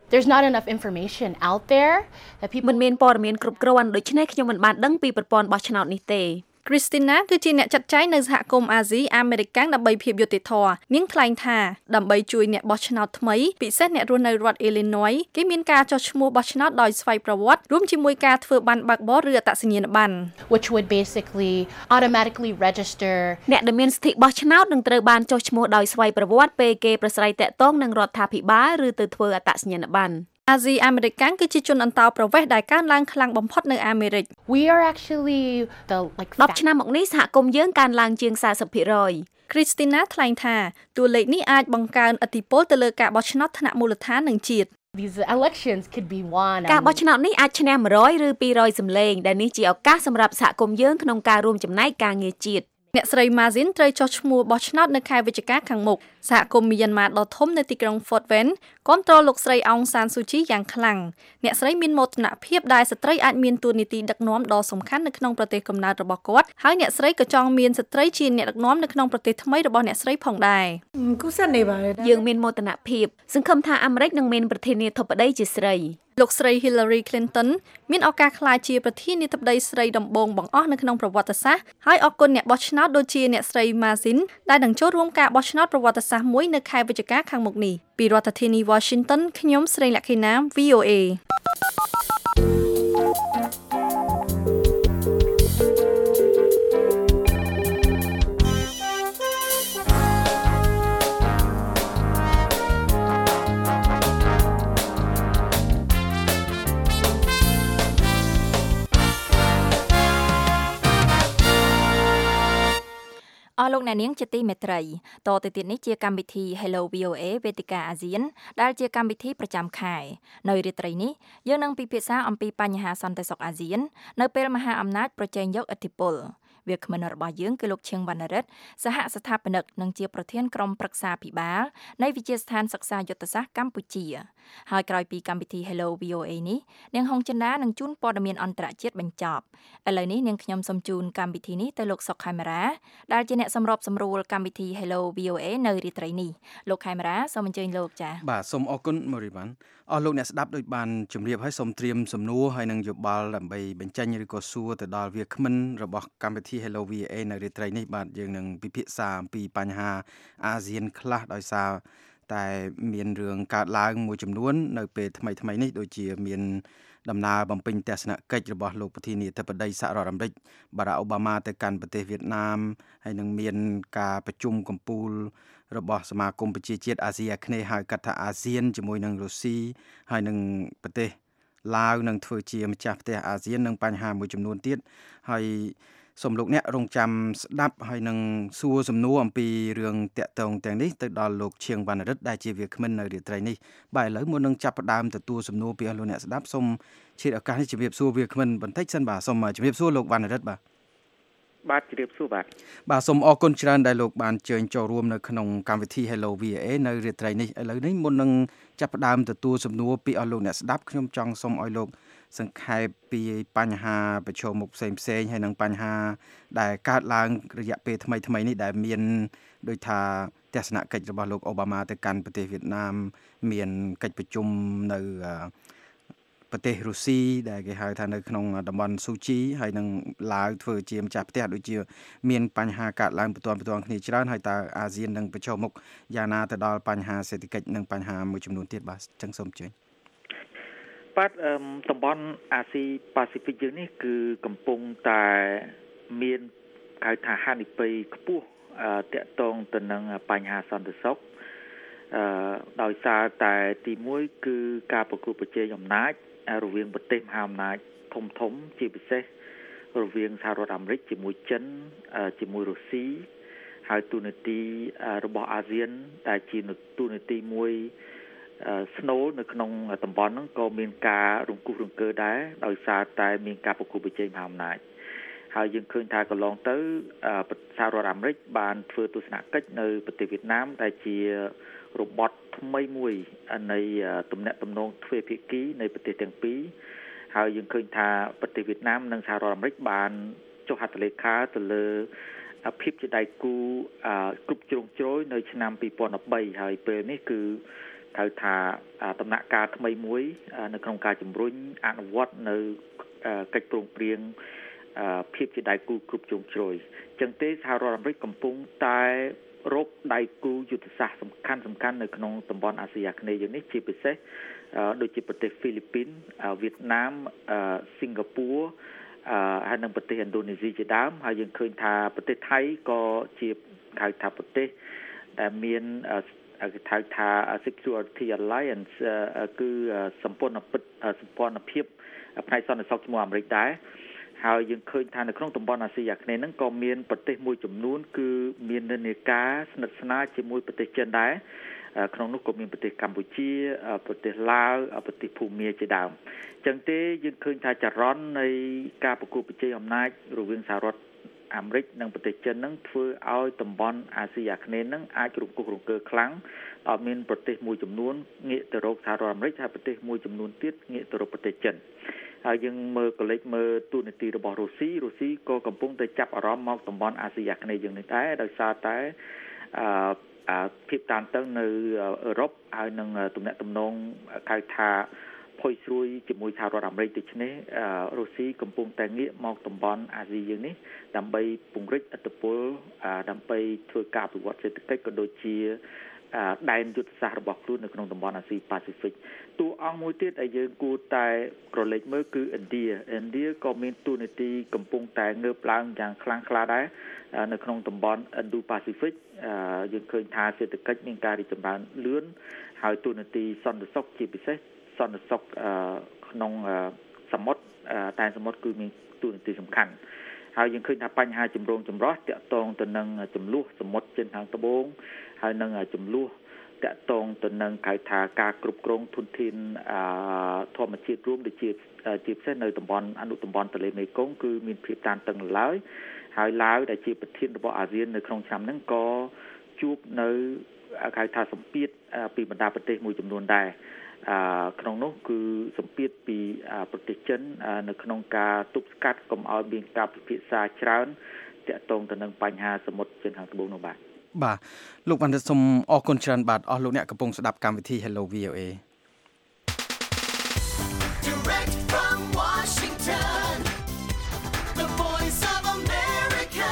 There's not enough information out there that people មិនមានព័ត៌មានគ្រប់គ្រាន់ដូច្នេះខ្ញុំមិនបានដឹងពីប្រព័ន្ធបោះឆ្នោតនេះទេ Christina គឺជាអ្នកចាត់ចែងនៅសហគមន៍អាស៊ីអាមេរិកដើម្បីភាពយុត្តិធម៌នាងថ្លែងថាដើម្បីជួយអ្នកបោះឆ្នោតថ្មីពិសេសអ្នករស់នៅរដ្ឋ Illinois គេមានការចុះឈ្មោះបោះឆ្នោតដោយស្វ័យប្រវត្តិរួមជាមួយការធ្វើប័ណ្ណបើកបរឬអត្តសញ្ញាណប័ណ្ណ which would basically automatically register អ្នកដែលមានសិទ្ធិបោះឆ្នោតនឹងត្រូវបានចុះឈ្មោះដោយស្វ័យប្រវត្តិពេលគេប្រស្រ័យតាក់ទងនឹងរដ្ឋាភិបាលឬទៅធ្វើអត្តសញ្ញាណប័ណ្ណអាស៊ីអាមេរិកគឺជាជនអន្តោប្រវេសន៍ដែលកើនឡើងខ្លាំងបំផុតនៅអាមេរិក We are actually the 10 ឆ្នាំមកនេះសហគមន៍យើងកើនឡើងជាង 40% Christina ថ្លែងថាតួលេខនេះអាចបង្កើនឥទ្ធិពលទៅលើការបោះឆ្នោតថ្នាក់មូលដ្ឋាននិងជាតិ These elections could be won ការបោះឆ្នោតនេះអាចឈ្នះ100ឬ200សម្លេងដែលនេះជាឱកាសសម្រាប់សហគមន៍យើងក្នុងការរួមចំណែកការងារជាតិ អ្នកស្រី Mazin ត្រូវចុះឈ្មោះបោះឆ្នោតនៅខែវិច្ឆិកាខាងមុខសហគមន៍មីយ៉ាន់ម៉ាដ៏ធំនៅទីក្រុង Fort Wayne គាំទ្រលោកស្រីអុងសានស៊ូជីយ៉ាងខ្លាំងអ្នកស្រីមានមោទនភាពដែលស្ត្រីអាចមានតួនាទីដឹកនាំដ៏សំខាន់នៅក្នុងប្រទេសកំណើតរបស់គាត់ហើយអ្នកស្រីក៏ចង់មានស្ត្រីជាអ្នកដឹកនាំនៅក្នុងប្រទេសថ្មីរបស់អ្នកស្រីផងដែរយើងមានមោទនភាពសង្ឃឹមថាអាមេរិកនឹងមានប្រធានាធិបតីជាស្រីលោកស្រី Hillary Clinton មានឱកាសក្លាយជាប្រធានាធិបតីស្រីដំបូងបង្អស់នៅក្នុងប្រវត្តិសាស្ត្រហើយអរគុណអ្នកបោះឆ្នោតដូចជាអ្នកស្រី Mazin ដែលនឹងចូលរួមការបោះឆ្នោតប្រវត្តិសាស្ត្រមួយនៅខែវិច្ឆិកាខាងមុខនេះពីរដ្ឋធានី Washington ខ្ញុំស្រីលក្ខិណាម VOAអស់លោកអ្នកនាងជាទីមេត្រីតទៅទៀតនេះជាកម្មវិធី Hello VOA វេទិកាអាស៊ានដែលជាកម្មវិធីប្រចាំខែនៅរាត្រីនេះយើងនឹងពិភាក្សាអំពីបញ្ហាសន្តិសុខអាស៊ាននៅពេលមហាអំណាចប្រជែងយកឥទ្ធិពលវាគ្មិនរបស់យើងគឺលោកឈៀងវណ្ណរិទ្ធសហស្ថាបនិកនិងជាប្រធានក្រុមប្រឹក្សាភិបាលនៃវិទ្យាស្ថានសិក្សាយុទ្ធសាស្ត្រកម្ពុជាហើយក្រោយពីកម្មវិធី Hello VOA នេះនាងហុងចិន្តានឹងជូនព័ត៌មានអន្តរជាតិបញ្ចប់ឥឡូវនេះនាងខ្ញុំសូមជូនកម្មវិធីនេះទៅលោកសុកខេមរាដែលជាអ្នកសម្របសម្រួលកម្មវិធី Hello VOA នៅរាត្រីនេះលោកខេមរាសូមអញ្ជើញលោកចា៎បាទសូមអរគុណមូរីវ៉ាន់អស់លោកអ្នកស្ដាប់ដូចបានជម្រាបឲ្យសូមត្រៀមសំណួរហើយនឹងយោបល់ដើម្បីបញ្ចេញឬក៏សួរទៅដល់វាគ្មិនរបស់កម្មវិធី Hello VOA នៅរាត្រីនេះបាទយើងនឹងពិភាក្សាអំពីបញ្ហាអាស៊ានខ្លះដោយសារតែមានរឿងកើតឡើងមួយចំនួននៅពេលថ្មីនេះដូចជាមានដំណើរបំពេញទស្សនកិច្ចរបស់លោកប្រធានាធិបតីសហរដ្ឋអាមេរិកបារ៉ាក់អូបាម៉ាទៅកាន់ប្រទេសវៀតណាមហើយនឹងមានការប្រជុំកំពូលរបស់សមាគមប្រជាជាតិអាស៊ីអាគ្នេយ៍ហៅកាត់ថាអាស៊ានជាមួយនឹងរុស្ស៊ីហើយនឹងប្រទេសឡាវនឹងធ្វើជាម្ចាស់ផ្ទះអាស៊ាននឹងបញ្ហាមួយចំនួនទៀតហើយសូមលោកអ្នករងចាំស្ដាប់ហើយនឹងសួរសំណួរអំពីរឿងតាក់ទងទាំងនេះទៅដល់លោកឈៀងវណ្ណរិទ្ធដែលជាវាគ្មិននៅរាត្រីនេះបាទឥឡូវមុននឹងចាប់ផ្ដើមទទួលសំណួរពីអស់លោកអ្នកស្ដាប់សូមឈានឱកាសនេះជម្រាបសួរវាគ្មិនបន្តិចសិនបាទសូមជម្រាបសួរលោកវណ្ណរិទ្ធបាទជម្រាបសួរបាទសូមអរគុណច្រើនដែលលោកបានជើញចូលរួមនៅក្នុងកម្មវិធី Hello VOA នៅរាត្រីនេះឥឡូវនេះមុននឹងចាប់ផ្ដើមទទួលសំណួរពីអស់លោកអ្នកស្ដាប់ខ្ញុំចង់សូមឲ្យលោកសង្ខេបពីបញ្ហាប្រឈមមុខផ្សេងហើយនឹងបញ្ហាដែលកើតឡើងរយៈពេលថ្មីនេះដែលមានដូចថាទស្សនកិច្ចរបស់លោកអូបាម៉ាទៅកាន់ប្រទេសវៀតណាមមានកិច្ចប្រជុំនៅប្រទេសរុស្ស៊ីដែលគេហៅថានៅក្នុងតំបន់ស៊ូជីហើយនឹងឡាវធ្វើជាម្ចាស់ផ្ទះដូចជាមានបញ្ហាកើតឡើងបន្ទាន់គ្នាច្រើនហើយតើអាស៊ាននឹងប្រឈមមុខយ៉ាងណាទៅដល់បញ្ហាសេដ្ឋកិច្ចនិងបញ្ហាមួយចំនួនទៀតបាទចឹងសូមជឿបាទតំបន់អាស៊ីប៉ាស៊ីហ្វិកយើងនេះគឺកំពុងតែមានហៅថាហានិភ័យខ្ពស់តាក់ទងទៅនឹងបញ្ហាសន្តិសុខដោយសារតែទី1គឺការប្រកួតប្រជែងអំណាចរវាងប្រទេសមហាអំណាចធំជាពិសេសរវាងសហរដ្ឋអាមេរិកជាមួយចិនជាមួយរុស្ស៊ីហើយទូនាទីរបស់អាស៊ានដែលជាទូនាទីមួយស្នូលនៅក្នុងតំបន់ហ្នឹងក៏មានការរង្គោះរង្គើដែរដោយសារតែមានការប្រកួតប្រជែងមហាអំណាចហើយយើងឃើញថាកន្លងទៅសហរដ្ឋអាមេរិកបានធ្វើទស្សនកិច្ចនៅប្រទេសវៀតណាមដែលជារបត់ថ្មីមួយនៃទំនាក់ទំនងទ្វេភាគីនៃប្រទេសទាំងពីរហើយយើងឃើញថាប្រទេសវៀតណាមនិងសហរដ្ឋអាមេរិកបានចុះហត្ថលេខាទៅលើភាពជាដៃគូគ្រប់ជ្រុងជ្រោយនៅឆ្នាំ2013ហើយពេលនេះគឺហៅថាដំណាក់កាលថ្មីមួយនៅក្នុងការជំរុញអនុវត្តនៅកិច្ចព្រមព្រៀងភាពជាដៃគូគ្រប់ជ្រុងជ្រោយអញ្ចឹងទេសហរដ្ឋអាមេរិកកំពុងតែរកដៃគូយុទ្ធសាស្ត្រសំខាន់នៅក្នុងតំបន់អាស៊ីអាគ្នេយ៍យើងនេះជាពិសេសដូចជាប្រទេសហ្វីលីពីនវៀតណាមសិង្ហបុរីហើយនិងប្រទេសឥណ្ឌូនេស៊ីជាដើមហើយយើងឃើញថាប្រទេសថៃក៏ជាហៅថាប្រទេសដែលមានហៅថា Security Alliance គឺសម្ព័ន្ធភាពផ្នែកសន្តិសុខជាមួយអាមេរិកដែរហើយយើងឃើញថានៅក្នុងតំបន់អាស៊ីអាគ្នេយ៍ហ្នឹងក៏មានប្រទេសមួយចំនួនគឺមាននិន្នាការស្និទ្ធស្នាលជាមួយប្រទេសចិនដែរក្នុងនោះក៏មានប្រទេសកម្ពុជាប្រទេសឡាវប្រទេសភូមាជាដើមអញ្ចឹងទេយើងឃើញថាចរន្តនៃការប្រកួតប្រជែងអំណាចរវាងសហរដ្ឋអាមេរិកនិងប្រទេសចិនហ្នឹងធ្វើឲ្យតំបន់អាស៊ីអាគ្នេយ៍ហ្នឹងអាចរង្គោះរង្គើខ្លាំងដោយមានប្រទេសមួយចំនួនងាកទៅរកសហរដ្ឋអាមេរិកហើយប្រទេសមួយចំនួនទៀតងាកទៅរកប្រទេសចិនហើយយើងមើលទូនាទីរបស់រុស្ស៊ីក៏កំពុងតែចាប់អារម្មណ៍មកតំបន់អាស៊ីអាគ្នេយ៍យើងនេះដែរដោយសារតែភាពតានតឹងនៅអឺរ៉ុបហើយនឹងទំនាក់ទំនងហៅថាផុយស្រួយជាមួយសហរដ្ឋអាមេរិកដូច្នេះរុស្ស៊ីកំពុងតែងាកមកតំបន់អាស៊ីយើងនេះដើម្បីពង្រីកឥទ្ធិពលដើម្បីធ្វើការអភិវឌ្ឍសេដ្ឋកិច្ចក៏ដូចជាដែនយុទ្ធសាស្ត្ររបស់ខ្លួននៅក្នុងតំបន់អាស៊ីប៉ាស៊ីហ្វិកតួអង្គមួយទៀតដែលយើងគួរតែក្រឡេកមើលគឺឥណ្ឌាក៏មានតួនាទីកំពុងតែងើបឡើងយ៉ាងខ្លាំងក្លាដែរនៅក្នុងតំបន់ Indo-Pacific យើងឃើញថាសេដ្ឋកិច្ចមានការរីកចម្រើនលឿនហើយតួនាទីសន្តិសុខជាពិសេសសន្តិសុខក្នុងសមុទ្រតែសមុទ្រគឺមានតួនាទីសំខាន់ហើយយើងឃើញថាបញ្ហាចម្រូងចម្រាសទាក់ទងទៅនឹងចំនួនសមុទ្រចិនខាងត្បូងហើយនឹងចំនួនតាក់ទងទៅនឹងហៅថាការគ្រប់គ្រងធនធានធម្មជាតិរួមដូចជាពិសេសនៅតំបន់អនុតំបន់ទន្លេមេគង្គគឺមានភាពតានតឹងឡើយហើយឡាវដែលជាប្រធានរបស់អាស៊ាននៅក្នុងឆ្នាំហ្នឹងក៏ជួបនៅហៅថាសម្ពាធពីបណ្ដាប្រទេសមួយចំនួនដែរក្នុងនោះគឺសម្ពាធពីប្រទេសចិននៅក្នុងការទប់ស្កាត់កុំឲ្យមានការពិភាក្សាច្រើនតាក់ទងទៅនឹងបញ្ហាសមុទ្រចិនខាងត្បូងនោះបាទលោកបណ្ឌិតសូមអរគុណច្រើនបាទអស់លោកអ្នកកំពុងស្ដាប់កម្មវិធី Hello VOA Direct from Washington The Voice of America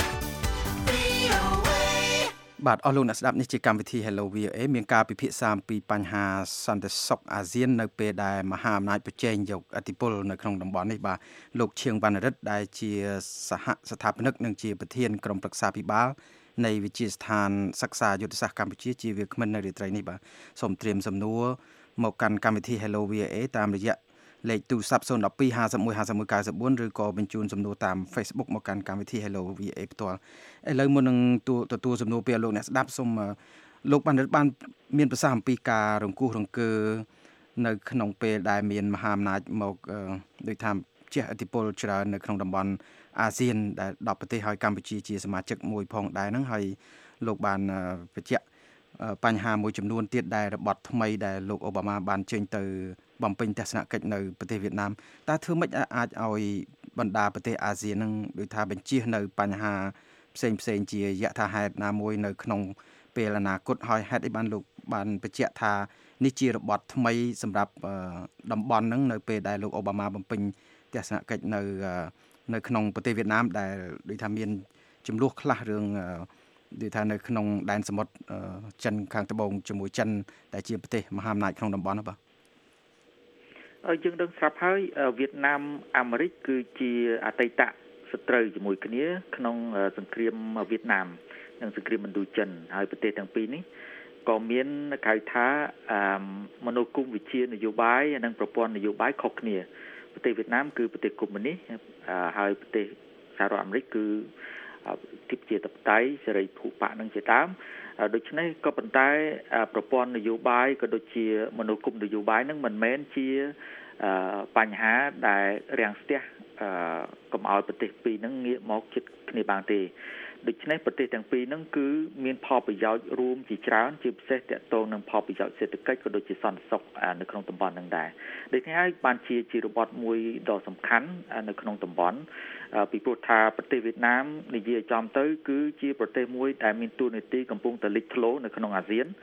VOA បាទអស់លោកអ្នកស្ដាប់នេះជាកម្មវិធី Hello VOA មានការពិភាក្សាអំពីបញ្ហាសន្តិសុខអាស៊ាននៅពេលដែលមហាអំណាចប្រជែងយកឥទ្ធិពលនៅក្នុងតំបន់នេះបាទលោកឈៀងវណ្ណរិទ្ធដែលជាសហស្ថាបនិកនិងជាប្រធានក្រុមប្រឹក្សាភិបាលនៃវិទ្យាស្ថានសិក្សាយុទ្ធសាស្ត្រកម្ពុជាជាវាគ្មិននៅរាត្រីនេះបាទសូមត្រៀមសំណួរមកកាន់កម្មវិធី Hello VOA តាមរយៈលេខទូរស័ព្ទ012 51 51 94ឬក៏បញ្ជូនសំណួរតាម Facebook មកកាន់កម្មវិធី Hello VOA ផ្ទាល់ឥឡូវមុននឹងទទួលសំណួរពីលោកអ្នកស្ដាប់សូមលោកបណ្ឌិតបានមានប្រសាសន៍អំពីការរង្គោះរង្គើនៅក្នុងពេលដែលមានមហាអំណាចមកដូចថាជះឥទ្ធិពលច្រើននៅក្នុងតំបន់អាស៊ានដែល10ប្រទេសហើយកម្ពុជាជាសមាជិកមួយផងដែរហ្នឹងហើយលោកបានបញ្ជាក់បញ្ហាមួយចំនួនទៀតដែលរបត់ថ្មីដែលលោកអូបាម៉ាបានចេញទៅបំពេញទស្សនកិច្ចនៅប្រទេសវៀតណាមតើធ្វើម៉េចអាចឲ្យបណ្ដាប្រទេសអាស៊ានហ្នឹងដូចថាបញ្ជៀសនៅបញ្ហាផ្សេងជាយថាហេតុណាមួយនៅក្នុងពេលអនាគតហើយហេតុអីបានលោកបានបញ្ជាក់ថានេះជារបត់ថ្មីសម្រាប់តំបន់ហ្នឹងនៅពេលដែលលោកអូបាម៉ាបំពេញទស្សនកិច្ចនៅក្នុងប្រទេសវៀតណាមដែលដូចថាមានចំនួនខ្លះរឿងដូចថានៅក្នុងដែនសមុទ្រចិនខាងត្បូងជាមួយចិនដែលជាប្រទេសមហាអំណាចក្នុងតំបន់បាទយើងដឹងស្រាប់ហើយវៀតណាមអាមេរិកគឺជាអតីតសត្រូវជាមួយគ្នាក្នុងសង្គ្រាមវៀតណាមនិងសង្គ្រាមឥណ្ឌូចិនហើយប្រទេសទាំងពីរនេះក៏មានហៅថាមនោគមវិជ្ជានយោបាយនិងប្រព័ន្ធនយោបាយខុសគ្នាប្រទេសវៀតណាមគឺប្រទេសកុម្មុយនីសហើយប្រទេសសហរដ្ឋអាមេរិកគឺទីជាតបតៃសេរីភូប៉ានឹងជាដើមដូច្នេះក៏ប៉ុន្តែប្រព័ន្ធនយោបាយក៏ដូចជាមនោគមនយោបាយនឹងមិនមែនជាបញ្ហាដែលរាំងស្ទះកុំឲ្យប្រទេសពីរហ្នឹងងាកមកជិតគ្នាបានទេដូច្នេះប្រទេសទាំងពីរហ្នឹងគឺមានផលប្រយោជន៍រួមជាច្រើនជាពិសេសទាក់ទងនឹងផលប្រយោជន៍សេដ្ឋកិច្ចក៏ដូចជាសន្តិសុខនៅក្នុងតំបន់ហ្នឹងដែរដូច្នេះហើយបានជារបត់មួយដ៏សំខាន់នៅក្នុងតំបន់ពីព្រោះថាប្រទេសវៀតណាមនិយាយចំទៅគឺជាប្រទេសមួយដែលមានតួនាទីកំពុងតែលេចធ្លោនៅក្នុងអាស៊ាន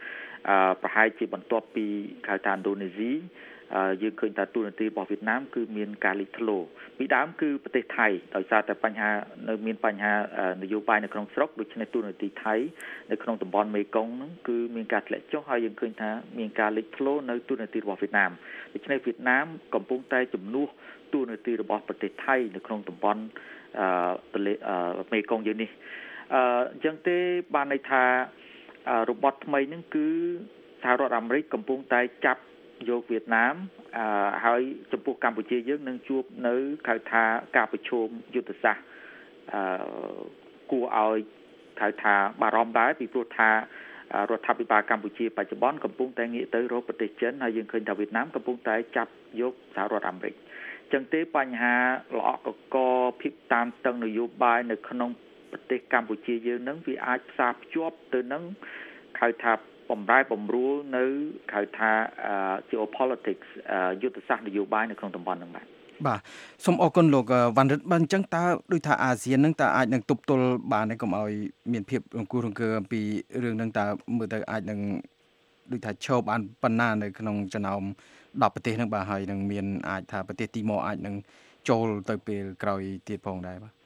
ប្រហែលជាបន្ទាប់ពីហៅថាឥណ្ឌូនេស៊ីយើងឃើញថាទូនាទីរបស់វៀតណាមគឺមានការលេចធ្លោពីដើមគឺប្រទេសថៃដោយសារតែបញ្ហានៅមានបញ្ហានយោបាយនៅក្នុងស្រុកដូច្នេះទូនាទីថៃនៅក្នុងតំបន់មេគង្គហ្នឹងគឺមានការធ្លាក់ចុះហើយយើងឃើញថាមានការលេចធ្លោនៅទូនាទីរបស់វៀតណាមដូច្នេះវៀតណាមកំពុងតែជំនួសទូនាទីរបស់ប្រទេសថៃនៅក្នុងតំបន់ទន្លេមេគង្គយើងនេះអញ្ចឹងទេបានន័យថារបបថ្មីហ្នឹងគឺសហរដ្ឋអាមេរិកកំពុងតែចាប់យកវៀតណាមហើយចំពោះកម្ពុជាយើងនឹងជួបនៅហៅថាការប្រជុំយុទ្ធសាស្ត្រគួរឲ្យហៅថាបារម្ភដែរពីព្រោះថារដ្ឋាភិបាលកម្ពុជាបច្ចុប្បន្នកំពុងតែងាកទៅរកប្រទេសចិនហើយយើងឃើញថាវៀតណាមកំពុងតែចាប់យកសហរដ្ឋអាមេរិកអញ្ចឹងទេបញ្ហាល្អកកភាពតានតឹងនយោបាយនៅក្នុងប្រទេសកម្ពុជាយើងនឹងវាអាចផ្សារភ្ជាប់ទៅនឹងហៅថាបំរែបំរួលនៅហៅថា geopolitics យុទ្ធសាស្ត្រនយោបាយនៅក្នុងតំបន់ហ្នឹងបាទសូមអរគុណលោកវ៉ាន់រិតបាទអញ្ចឹងតើដូចថាអាស៊ានហ្នឹងតើអាចនឹងទប់ទល់បានទេកុំឲ្យមានភាពរង្គោះរង្គើអំពីរឿងហ្នឹងតើមើលទៅអាចនឹងដូចថាឈរបានប៉ុណ្ណានៅក្នុងចំណោម10ប្រទេសហ្នឹងបាទហើយនឹងមានអាចថាប្រទេសទីម៉ូអាចនឹងចូលទៅពេលក្រោយទៀតផងដែរបាទ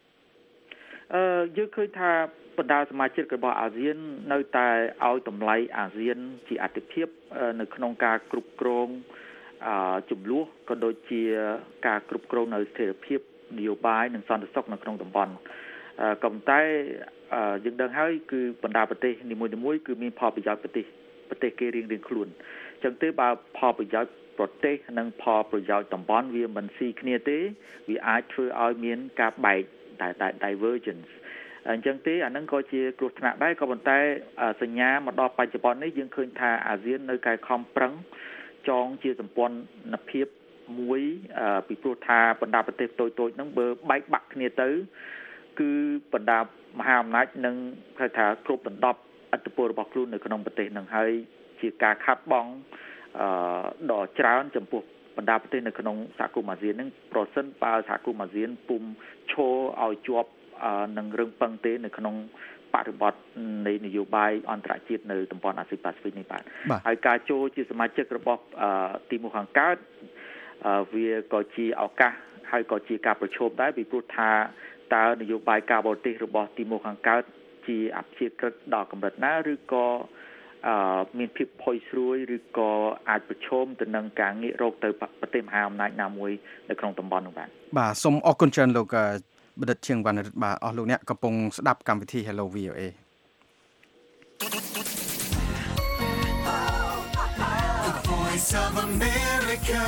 យើងឃើញថាបណ្ដាសមាជិករបស់អាស៊ាននៅតែឲ្យតម្លៃអាស៊ានជាអាទិភាពនៅក្នុងការគ្រប់គ្រងចំនួនក៏ដូចជាការគ្រប់គ្រងនៅស្ថិរភាពនយោបាយនិងសន្តិសុខនៅក្នុងតំបន់ក៏ប៉ុន្តែយើងដឹងហើយគឺបណ្ដាប្រទេសនីមួយៗគឺមានផលប្រយោជន៍ប្រទេសគេរៀងៗខ្លួនអញ្ចឹងទេបើផលប្រយោជន៍ប្រទេសនិងផលប្រយោជន៍តំបន់វាមិនស៊ីគ្នាទេវាអាចធ្វើឲ្យមានការបែកdivergence អញ្ចឹងទេអានឹងក៏ជាគ្រោះថ្នាក់ដែរក៏ប៉ុន្តែសញ្ញាមកដល់បច្ចុប្បន្ននេះយើងឃើញថាអាស៊ាននៅតែខំប្រឹងចងជាសម្ព័ន្ធភាពមួយពីព្រោះថាបណ្ដាប្រទេសតូចៗហ្នឹងបើបែកបាក់គ្នាទៅគឺបណ្ដាមហាអំណាចនឹងគេថាគ្រប់ដណ្ដប់អធិបតេយ្យរបស់ខ្លួននៅក្នុងប្រទេសហ្នឹងហើយជាការខាត់បងដ៏ច្រើនចំពោះបណ្ដាប្រទេសនៅក្នុងសហគមន៍អាស៊ានហ្នឹងប្រសិនបើសហគមន៍អាស៊ានពុំឈរឲ្យជាប់នឹងរឹងប៉ឹងទេនៅក្នុងបរិបទនៃនយោបាយអន្តរជាតិនៅតំបន់អាស៊ីប៉ាស៊ីហ្វិកនេះបាទហើយការចូលជាសមាជិករបស់ទីមួយខាងកើតវាក៏ជាឱកាសហើយក៏ជាការប្រឈមដែរពីព្រោះថាតើនយោបាយការបរទេសរបស់ទីមួយខាងកើតជាអព្យាក្រឹតដល់កម្រិតណាឬក៏មានភាពផុយស្រួយឬក៏អាចប្រឈមទៅនឹងការងាករកទៅប្រទេសមហាអំណាចណាមួយនៅក្នុងតំបន់នោះបាទសូមអរគុណច្រើនលោកបណ្ឌិតឈៀងវណ្ណរិទ្ធបាទអស់លោកអ្នកកំពុងស្ដាប់កម្មវិធី Hello VOA The Voice of America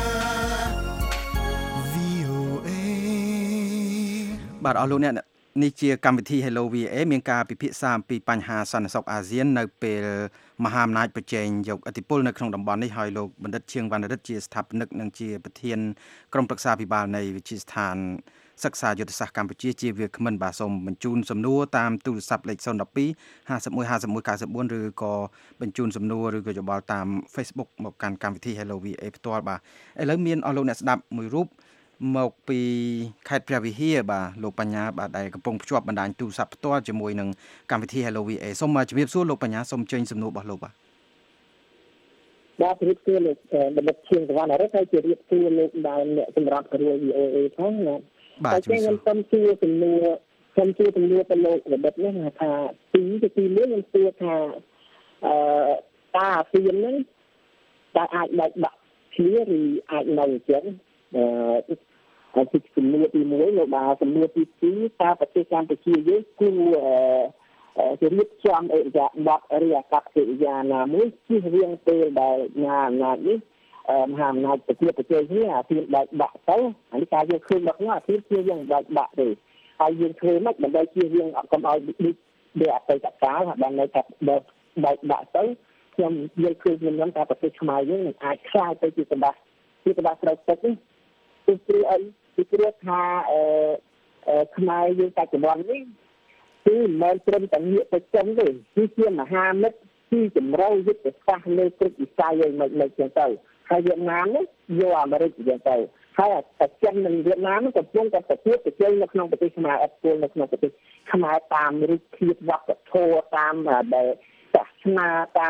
VOA បាទអស់លោកអ្នកនេះជាកម្មវិធី Hello VOA មានការពិភាក្សាអំពីបញ្ហាសន្តិសុខអាស៊ាននៅពេលមហាអំណាចប្រជែងយកឥទ្ធិពលនៅក្នុងតំបន់នេះហើយលោកបណ្ឌិតឈៀងវណ្ណរិទ្ធជាស្ថាបនិកនិងជាប្រធានក្រុមប្រឹក្សាភិបាលនៃវិទ្យាស្ថានសិក្សាយុទ្ធសាស្ត្រកម្ពុជាជាវាគ្មិនបាទសូមបញ្ជូនសំណួរតាមទូរស័ព្ទលេខ012 51 51 94ឬក៏បញ្ជូនសំណួរឬក៏យោបល់តាម Facebook មកកាន់កម្មវិធី Hello VA ផ្ទាល់បាទឥឡូវមានអស់លោកអ្នកស្ដាប់មួយរូបមកពីខេត្តព្រះវិហារបាទលោកបញ្ញាបាទដែលកំពុងភ្ជាប់បណ្ដាញទូរស័ព្ទផ្ទាល់ជាមួយនឹងកម្មវិធី Hello VA សូមជម្រាបសួរលោកបញ្ញាសូមជើញសំណួររបស់លោកបាទជម្រាបសួរលោកបណ្ឌិតឈៀងវណ្ណរិទ្ធហើយជម្រាបសួរលោកដែលអ្នកសម្រាប់រួយ VOA ផងណាបាទខ្ញុំសូមសួរសំណួរទៅលោកបណ្ឌិតនេះថាទី1ខ្ញុំសួរថាតើអាស៊ានហ្នឹងតើអាចបែកបាក់គ្នាឬអាចនៅអញ្ចឹងសំណួរទី1លោកបាទសំណួរទី2តើប្រទេសកម្ពុជាយើងគួរជារៀបចំអេរយាប័តឬអាកប្បកិរិយាណាមួយជៀសវាងពេលដែលអំណាចនេះមហាអំណាចប្រទេសនេះអាស៊ានបែកបាក់ទៅអានេះការយកឃើញមកនោះអាស៊ានជាយើងបែកបាក់ទេហើយយើងធ្វើមិនដើម្បីជៀសវាងអត់កុំឲ្យដូចអតីតកាលបាននៅតែបែកបាក់ទៅខ្ញុំយកឃើញខ្ញុំថាប្រទេសខ្មែរយើងនឹងអាចខ្លាយទៅជាកណ្ដាស់ស្រុកទឹកនេះពីព្រោះថាខ្មែរយើងបច្ចុប្បន្ននេះគឺមិនមែនត្រឹមតែងាកទៅចិនទេគឺជាមហាមិត្តទីជំរឿយុទ្ធសាស្ត្រលើគ្រប់វិស័យឲ្យមិនចឹងទៅហើយវៀតណាមនេះយកអាមេរិកចឹងទៅហើយតែចិននិងវៀតណាមកំពុងតែប្រកួតប្រជែងនៅក្នុងប្រទេសខ្មែរអត់ពលនៅក្នុងប្រទេសខ្មែរតាមរូបភាពវប្បធម៌តាមដែលសាសនាតាម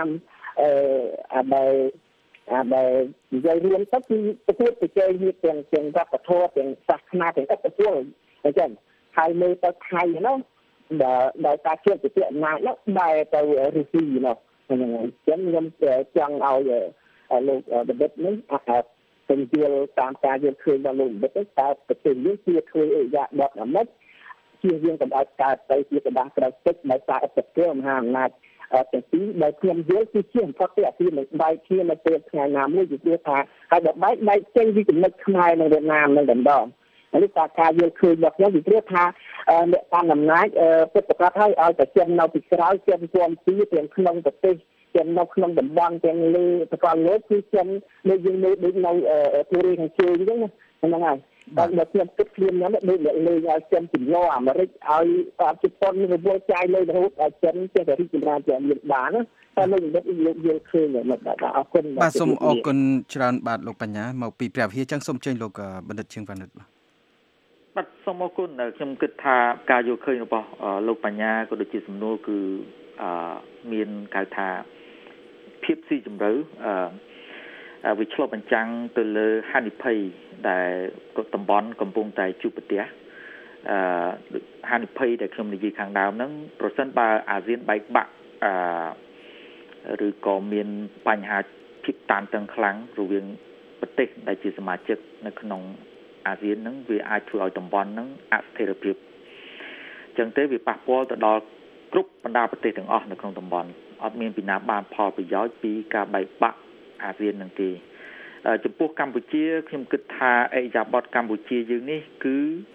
អាដែលនិយាយរួមទៅគឺប្រកួតប្រជែងវាទាំងវប្បធម៌ទាំងសាសនាទាំងឥទ្ធិពលអញ្ចឹងហើយមើលទៅថៃនោះដោយការជឿជាក់អំណាចនោះបែរទៅរុស្ស៊ីនោះហ្នឹងហើយអញ្ចឹងខ្ញុំចង់ឲ្យលោកបណ្ឌិតនេះពន្យល់តាមការយល់ឃើញរបស់លោកបណ្ឌិតតើប្រទេសយើងជាធ្វើអេយ៉ាបត់អាម៉េចជាយើងកុំឲ្យកើតទៅជាកណ្ដាស់ក្រៅទឹកដោយសារឥទ្ធិពលមហាអំណាចទាំងពីរដែលខ្ញុំយល់គឺជាបំផុតទីអាស៊ីនឹងបែកគ្នានៅពេលថ្ងៃណាមួយពីព្រោះថាហើយបើបែកចេញពីចំណុចខ្មែរនិងវៀតណាមនឹងម្ដងនេះការយល់ឃើញរបស់ខ្ញុំពីព្រោះថាអ្នកតាមអំណាចពិតប្រាកដឲ្យតែចិននៅពីក្រោយចិនរួមពីទាំងក្នុងប្រទេសចិននៅក្នុងតំបន់ទាំងលើប្រព័ន្ធលោកគឺចិននៅយើងនៅដូចនៅទូរីខាងជើងអញ្ចឹងហ្នឹងហើយបើខ្ញុំគិតឃ្លានហ្នឹងដូចលើឲ្យចិនជំនួសអាមេរិកឲ្យជប៉ុនរវល់ចាយលើរហូតឲ្យចិនចេះតែរីកចម្រើនជាមានបានណាតែលោកបណ្ឌិតយល់ឃើញមកបាទអរគុណបាទសូមអរគុណច្រើនបាទលោកបញ្ញាមកពីព្រះវិហារចឹងសូមអញ្ជើញលោកបណ្ឌិតឈៀងវណ្ណិតបាទសូមអរគុណខ្ញុំគិតថាការយល់ឃើញរបស់លោកបញ្ញាក៏ដូចជាសំណួរគឺមានគេថាភាពស៊ីជម្រៅវាឆ្លុះបញ្ចាំងទៅលើហានិភ័យដែលតំបន់កំពុងតែជួបប្រទះហានិភ័យដែលខ្ញុំនិយាយខាងដើមហ្នឹងប្រសិនបើអាស៊ានបែកបាក់ឬក៏មានបញ្ហាភាពតានតឹងខ្លាំងរវាងប្រទេសដែលជាសមាជិកនៅក្នុងអាស៊ានហ្នឹងវាអាចធ្វើឲ្យតំបន់ហ្នឹងអស្ថិរភាពអញ្ចឹងទេវាប៉ះពាល់ទៅដល់គ្រប់បណ្ដាប្រទេសទាំងអស់នៅក្នុងតំបន់អត់មានពីណាបានផលប្រយោជន៍ពីការបែកបាក់អាស៊ាននឹងទេចំពោះកម្ពុជាខ្ញុំគិតថាអេយ៉ាបតកម្ពុជាយើងនេះគឺ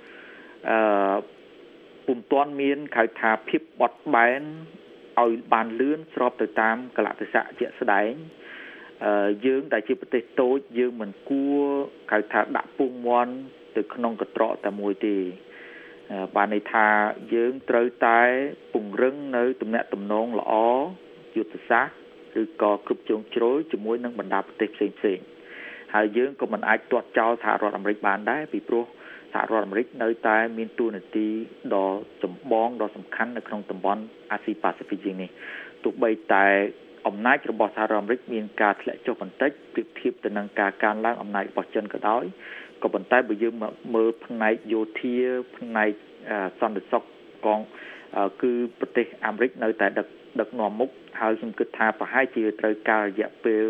ពុំទាន់មានហៅថាភាពបត់បែនឲ្យបានលឿនស្របទៅតាមកលៈទេសៈជាក់ស្ដែងយើងដែលជាប្រទេសតូចយើងមិនគួរហៅថាដាក់ពងមាន់ទៅក្នុងកត្រកតែមួយទេបានន័យថាយើងត្រូវតែពង្រឹងនៅទំនាក់ទំនងល្អយុទ្ធសាស្ត្រឬក៏គ្រប់ជ្រុងជ្រោយជាមួយនឹងបណ្ដាប្រទេសផ្សេងៗហើយយើងក៏មិនអាចទាត់ចោលសហរដ្ឋអាមេរិកបានដែរពីព្រោះសហរដ្ឋអាមេរិកនៅតែមានតួនាទីដ៏ចម្បងដ៏សំខាន់នៅក្នុងតំបន់អាស៊ីប៉ាស៊ីហ្វិកយើងនេះទោះបីតែអំណាចរបស់សហរដ្ឋអាមេរិកមានការធ្លាក់ចុះបន្តិចប្រៀបធៀបទៅនឹងការកើនឡើងអំណាចរបស់ចិនក៏ដោយក៏ប៉ុន្តែបើយើងមើលផ្នែកយោធាផ្នែកសន្តិសុខគឺប្រទេសអាមេរិកនៅតែដឹកនាំមុខហើយខ្ញុំគិតថាប្រហែលជាត្រូវការរយៈពេល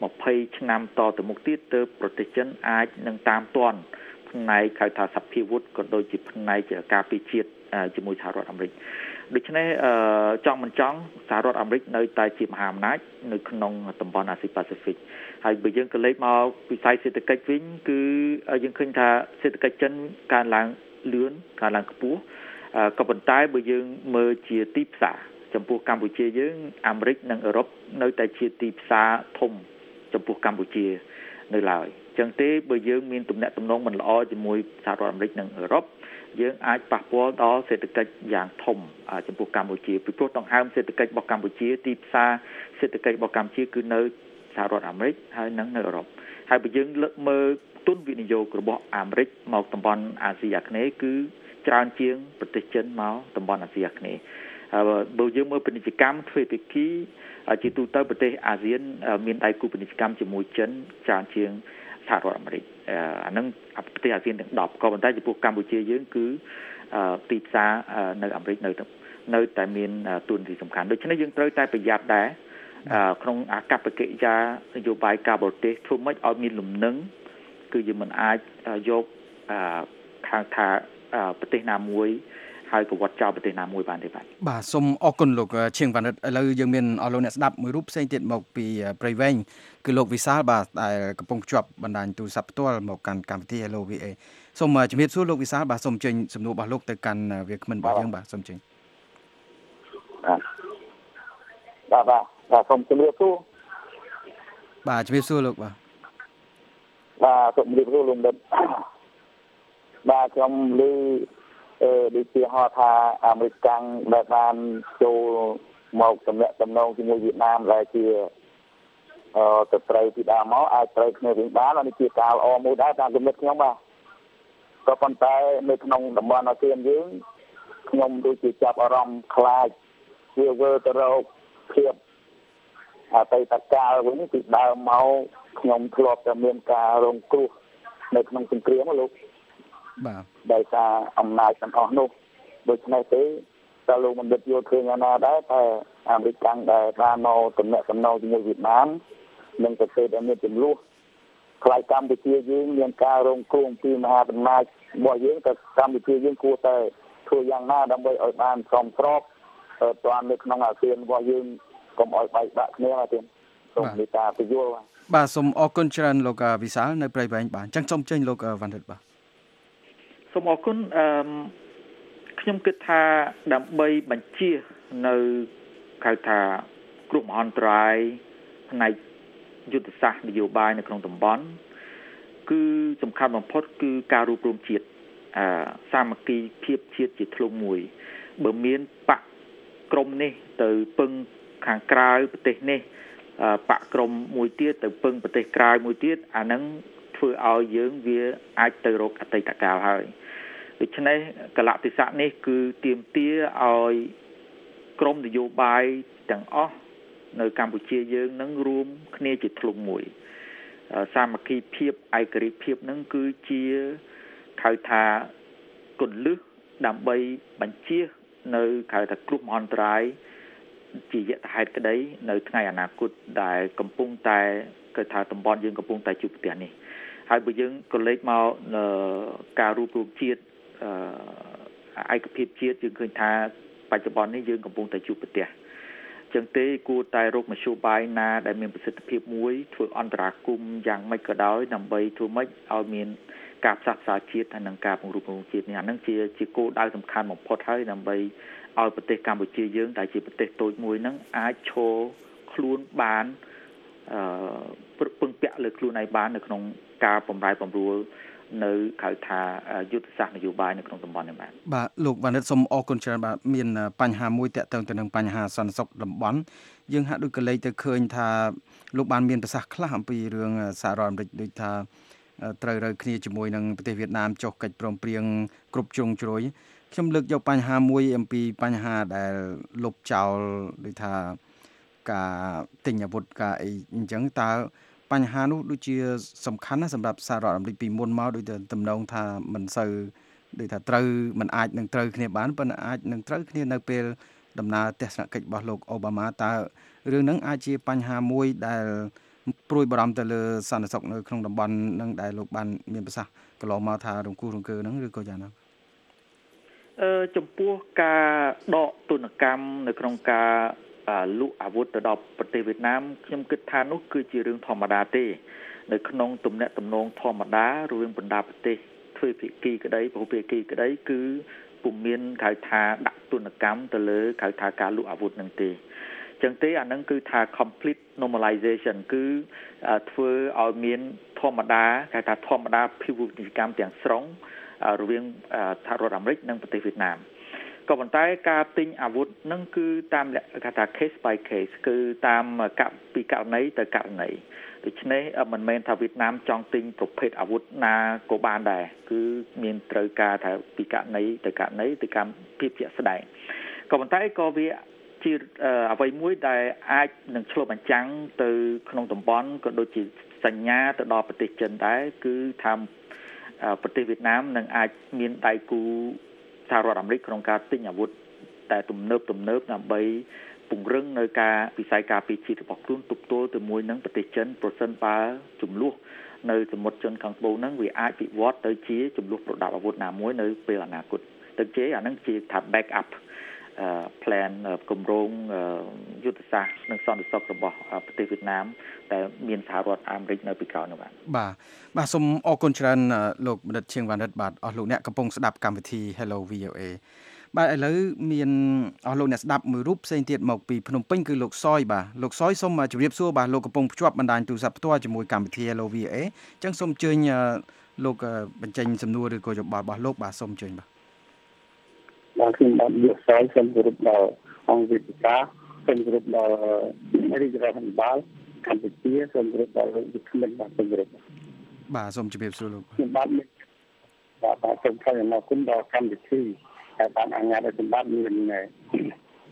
20ឆ្នាំតទៅមុខទៀតទើបប្រទេសចិនអាចនឹងតាមទាន់ផ្នែកហៅថាសភាវុធក៏ដូចជាផ្នែកការពារជាតិជាមួយសហរដ្ឋអាមេរិកដូច្នេះចង់មិនចង់សហរដ្ឋអាមេរិកនៅតែជាមហាអំណាចនៅក្នុងតំបន់អាស៊ីប៉ាស៊ីហ្វិកហើយបើយើងក៏លេខមកវិស័យសេដ្ឋកិច្ចវិញគឺយើងឃើញថាសេដ្ឋកិច្ចចិនកើនឡើងលឿនកើនឡើងខ្ពស់ក៏ប៉ុន្តែបើយើងមើលជាទីផ្សារចំពោះកម្ពុជាយើងអាមេរិកនិងអឺរ៉ុបនៅតែជាទីផ្សារធំចំពោះកម្ពុជានៅឡើយអញ្ចឹងទេបើយើងមានទំនាក់ទំនងមិនល្អជាមួយសហរដ្ឋអាមេរិកនិងអឺរ៉ុបយើងអាចប៉ះពាល់ដល់សេដ្ឋកិច្ចយ៉ាងធំចំពោះកម្ពុជាពីព្រោះដង្ហើមសេដ្ឋកិច្ចរបស់កម្ពុជាទីផ្សារសេដ្ឋកិច្ចរបស់កម្ពុជាគឺនៅសហរដ្ឋអាមេរិកហើយនិងនៅអឺរ៉ុបហើយបើយើងលើកមើលទុនវិនិយោគរបស់អាមេរិកមកតំបន់អាស៊ីអាគ្នេយ៍គឺច្រើនជាងប្រទេសចិនមកតំបន់អាស៊ីអាគ្នេយ៍បើយើងមើលពាណិជ្ជកម្មទ្វេភាគីជាទូទៅប្រទេសអាស៊ានមានដៃគូពាណិជ្ជកម្មជាមួយចិនច្រើនជាងសហរដ្ឋអាមេរិកអានឹងប្រទេសអាស៊ានទាំង10ក៏ប៉ុន្តែចំពោះកម្ពុជាយើងគឺទីផ្សារនៅអាមេរិកនៅតែមានតួនាទីសំខាន់ដូច្នេះយើងត្រូវតែប្រយ័ត្នដែរក្នុងអាកប្បកិរិយានយោបាយការបរទេសធ្វើម៉េចឲ្យមានលំនឹងគឺយើងមិនអាចយកខាងថាប្រទេសណាមួយហើយក៏វត្តចោលប្រទេសណាមួយបានទេបាទសូមអរគុណលោកឈៀងវណ្ណិតឥឡូវយើងមានអស់លោកអ្នកស្ដាប់មួយរូបផ្សេងទៀតមកពីព្រៃវែងគឺលោកវិសាលបាទដែលកំពុងភ្ជាប់បណ្ដាញទូរស័ព្ទផ្ទាល់មកកាន់កម្មវិធី Hello VA សូមជំរាបសួរលោកវិសាលបាទសូមអញ្ជើញសំណួររបស់លោកទៅកាន់វាគ្មិនរបស់យើងបាទសូមអញ្ជើញបាទសូមជំរាបសួរបាទជំរាបសួរលោកបាទសូមជំរាបសួរលោកបណ្ឌិតបាទខ្ញុំឮដូចជាហៅថាអាមេរិកកាំងដែលបានចូលមកទំនាក់ទំនងជាមួយវៀតណាមដែលជាទៅត្រូវពីដើមមកអាចត្រូវគ្នាវិញបាននេះជាការល្អមួយដែរតាមគំនិតខ្ញុំបាទក៏ប៉ុន្តែនៅក្នុងតំបន់អាស៊ានយើងខ្ញុំដូចជាចាប់អារម្មណ៍ខ្លាចវាធ្វើទៅរកភាពអតីតកាលវិញពីដើមមកខ្ញុំធ្លាប់តែមានការរងគ្រោះនៅក្នុងសង្គ្រាមលោកបាទដោយសារអំណាចទាំងអស់នោះដូច្នេះទេតើលោកបណ្ឌិតយល់ឃើញយ៉ាងណាដែរតែអាមេរិកកាំងដែលបានមកទំនាក់ទំនងជាមួយវៀតណាមនិងប្រទេសដែលមានចំនួនខ្លាយកម្ពុជាយើងមានការរងគ្រោះពីមហាអំណាចរបស់យើងតែកម្ពុជាយើងគួរតែធ្វើយ៉ាងណាដើម្បីឲ្យបានសមស្របតាមនៅក្នុងអាស៊ានរបស់យើងកុំឲ្យបែកបាក់គ្នាទេសូមមេត្តាពយល់បាទសូមអរគុណច្រើនលោកវិសាលនៅព្រៃវែងបាទអញ្ចឹងសូមចេញលោកវណ្ណរិទ្ធបាទសូមអរគុណខ្ញុំគិតថាដើម្បីបញ្ជានៅហៅថាគ្រោះមហន្តរាយផ្នែកយុទ្ធសាស្ត្រនយោបាយនៅក្នុងតំបន់គឺសំខាន់បំផុតគឺការរួបរวมជាតិសាមគ្គីភាពជាតិជាធ្លុងមួយបើមានបកក្រុមនេះទៅពឹងខាងក្រៅប្រទេសនេះបកក្រុមមួយទៀតទៅពឹងប្រទេសក្រៅមួយទៀតអានឹងធ្វើឲ្យយើងវាអាចទៅរកអតីតកាលហើយដូច្នេះកលៈទេសៈនេះគឺទាមទារឲ្យក្រុមនយោបាយទាំងអស់នៅកម្ពុជាយើងនឹងរួមគ្នាជាធ្លុងមួយសាមគ្គីភាពឯករាជ្យភាពនឹងគឺជាហៅថាគន្លឹះដើម្បីបញ្ជានៅហៅថាគ្រោះមហន្តរាយជាយថាហេតុក្តីនៅថ្ងៃអនាគតដែលកំពុងតែគេថាតំបន់យើងកំពុងតែជួបប្រទះនេះហើយបើយើងក៏លេចមកការរួបរวมជាតិឯកភាពជាតិយើងឃើញថាបច្ចុប្បន្ននេះយើងកំពុងតែជួបប្រទះចឹងទេគួរតែរកមធ្យោបាយណាដែលមានប្រសិទ្ធភាពមួយធ្វើអន្តរាគមន៍យ៉ាងម៉េចក៏ដោយដើម្បីធ្វើម៉េចឲ្យមានការផ្សះផ្សាជាតិហើយនិងការពង្រឹងជាតិនេះអានឹងជាគោលដៅសំខាន់បំផុតហើយដើម្បីឲ្យប្រទេសកម្ពុជាយើងដែលជាប្រទេសតូចមួយហ្នឹងអាចឈរខ្លួនបានពឹងពាក់លើខ្លួនឯងបាននៅក្នុងការបម្រែបម្រួលនៅហៅថាយុទ្ធសាស្ត្រនយោបាយនៅក្នុងតំបន់នេះបាទលោកវណ្ណរិទ្ធសូមអរគុណច្រើនបាទមានបញ្ហាមួយតាក់ទងទៅនឹងបញ្ហាសន្តិសុខតំបន់យើងហាក់ដូចកលេចទៅឃើញថាលោកបានមានប្រសាសន៍ខ្លះអំពីរឿងសហរដ្ឋអាមេរិកដូចថាត្រូវរើគ្នាជាមួយនឹងប្រទេសវៀតណាមចុះកិច្ចព្រមព្រៀងគ្រប់ជ្រុងជ្រោយខ្ញុំលើកយកបញ្ហាមួយអំពីបញ្ហាដែលលុបចោលដូចថាការទិញអាវុធការអីអញ្ចឹងតើបញ្ហានោះដូចជាសំខាន់ណាស់សម្រាប់សហរដ្ឋអាមេរិកពីមុនមកដូចតែតំណងថាមិនសូវដូចថាត្រូវមិនអាចនឹងត្រូវគ្នាបានប៉ុន្តែអាចនឹងត្រូវគ្នានៅពេលដំណើរទស្សនកិច្ចរបស់លោកអូបាម៉ាតើរឿងហ្នឹងអាចជាបញ្ហាមួយដែលព្រួយបារម្ភទៅលើសន្តិសុខនៅក្នុងតំបន់នឹងដែលលោកបានមានប្រសាសន៍កន្លងមកថារង្គោះរង្គើហ្នឹងឬក៏យ៉ាងណាចំពោះការដកទណ្ឌកម្មនៅក្នុងការលក់អាវុធទៅដល់ប្រទេសវៀតណាមខ្ញុំគិតថានោះគឺជារឿងធម្មតាទេនៅក្នុងទំនាក់ទំនងធម្មតារវាងបណ្ដាប្រទេសទ្វេភាគីក្តីពហុភាគីក្តីគឺពុំមានហៅថាដាក់ទណ្ឌកម្មទៅលើហៅថាការលក់អាវុធនឹងទេចឹងទេអានឹងគឺថា complete normalization គឺធ្វើឲ្យមានធម្មតាគេថាធម្មតាភាវូបនីយកម្មទាំងស្រុងរវាងសហរដ្ឋអាមេរិកនិងប្រទេសវៀតណាមក៏ប៉ុន្តែការទិញអាវុធនឹងគឺតាមគេថា case by case គឺតាមពីករណីទៅករណីដូច្នេះមិនមែនថាវៀតណាមចង់ទិញប្រភេទអាវុធណាក៏បានដែរគឺមានត្រូវការថាពីករណីទៅករណីទៅកម្មភាពជាក់ស្ដែងក៏ប៉ុន្តែក៏វាជាអ្វីមួយដែលអាចនឹងឆ្លុះបញ្ចាំងទៅក្នុងតំបន់ក៏ដូចជាសញ្ញាទៅដល់ប្រទេសចិនដែរគឺថាប្រទេសវៀតណាមនឹងអាចមានដៃគូសហរដ្ឋអាមេរិកក្នុងការទិញអាវុធតែទំនើបដើម្បីពង្រឹងនៅការវិស័យការពារជាតិរបស់ខ្លួនទប់ទល់ជាមួយនឹងប្រទេសចិនប្រសិនបើចំនួននៅសមុទ្រចិនខាងត្បូងហ្នឹងវាអាចវិវត្តទៅជាចំនួនប្រដាប់អាវុធណាមួយនៅពេលអនាគតទៅជាអាហ្នឹងជាថា back up plan គម្រោងយុទ្ធសាស្ត្រនិងសន្តិសុខរបស់ប្រទេសវៀតណាមតែមានសហរដ្ឋអាមេរិកនៅពីក្រោយនោះបាទសូមអរគុណច្រើនលោកបណ្ឌិតឈៀងវណ្ណរិទ្ធបាទអស់លោកអ្នកកំពុងស្ដាប់កម្មវិធី Hello VOA បាទឥឡូវមានអស់លោកអ្នកស្ដាប់មួយរូបផ្សេងទៀតមកពីភ្នំពេញគឺលោកសយបាទលោកសយសូមជម្រាបសួរបាទលោកកំពុងភ្ជាប់បណ្ដាញទូរស័ព្ទផ្ទាល់ជាមួយកម្មវិធី Hello VOA អញ្ចឹងសូមអញ្ជើញលោកបញ្ចេញសំណួរឬក៏យោបល់របស់លោកបាទសូមអញ្ជើញបាទខ្ញុំបានយកសយសូមគោរពដល់អង្គវិទ្យាសូមគោរពដល់រាជរដ្ឋាភិបាលកម្ពុជាសូមគោរពដល់លោកវិក្កាមបាទសូមគោរពបាទសូមជម្រាបសួរលោកខ្ញុំបានសូមថ្លែងអំណរគុណដល់កម្មវិធីដែលបានអនុញ្ញាតឲ្យសម្បត្តិមាន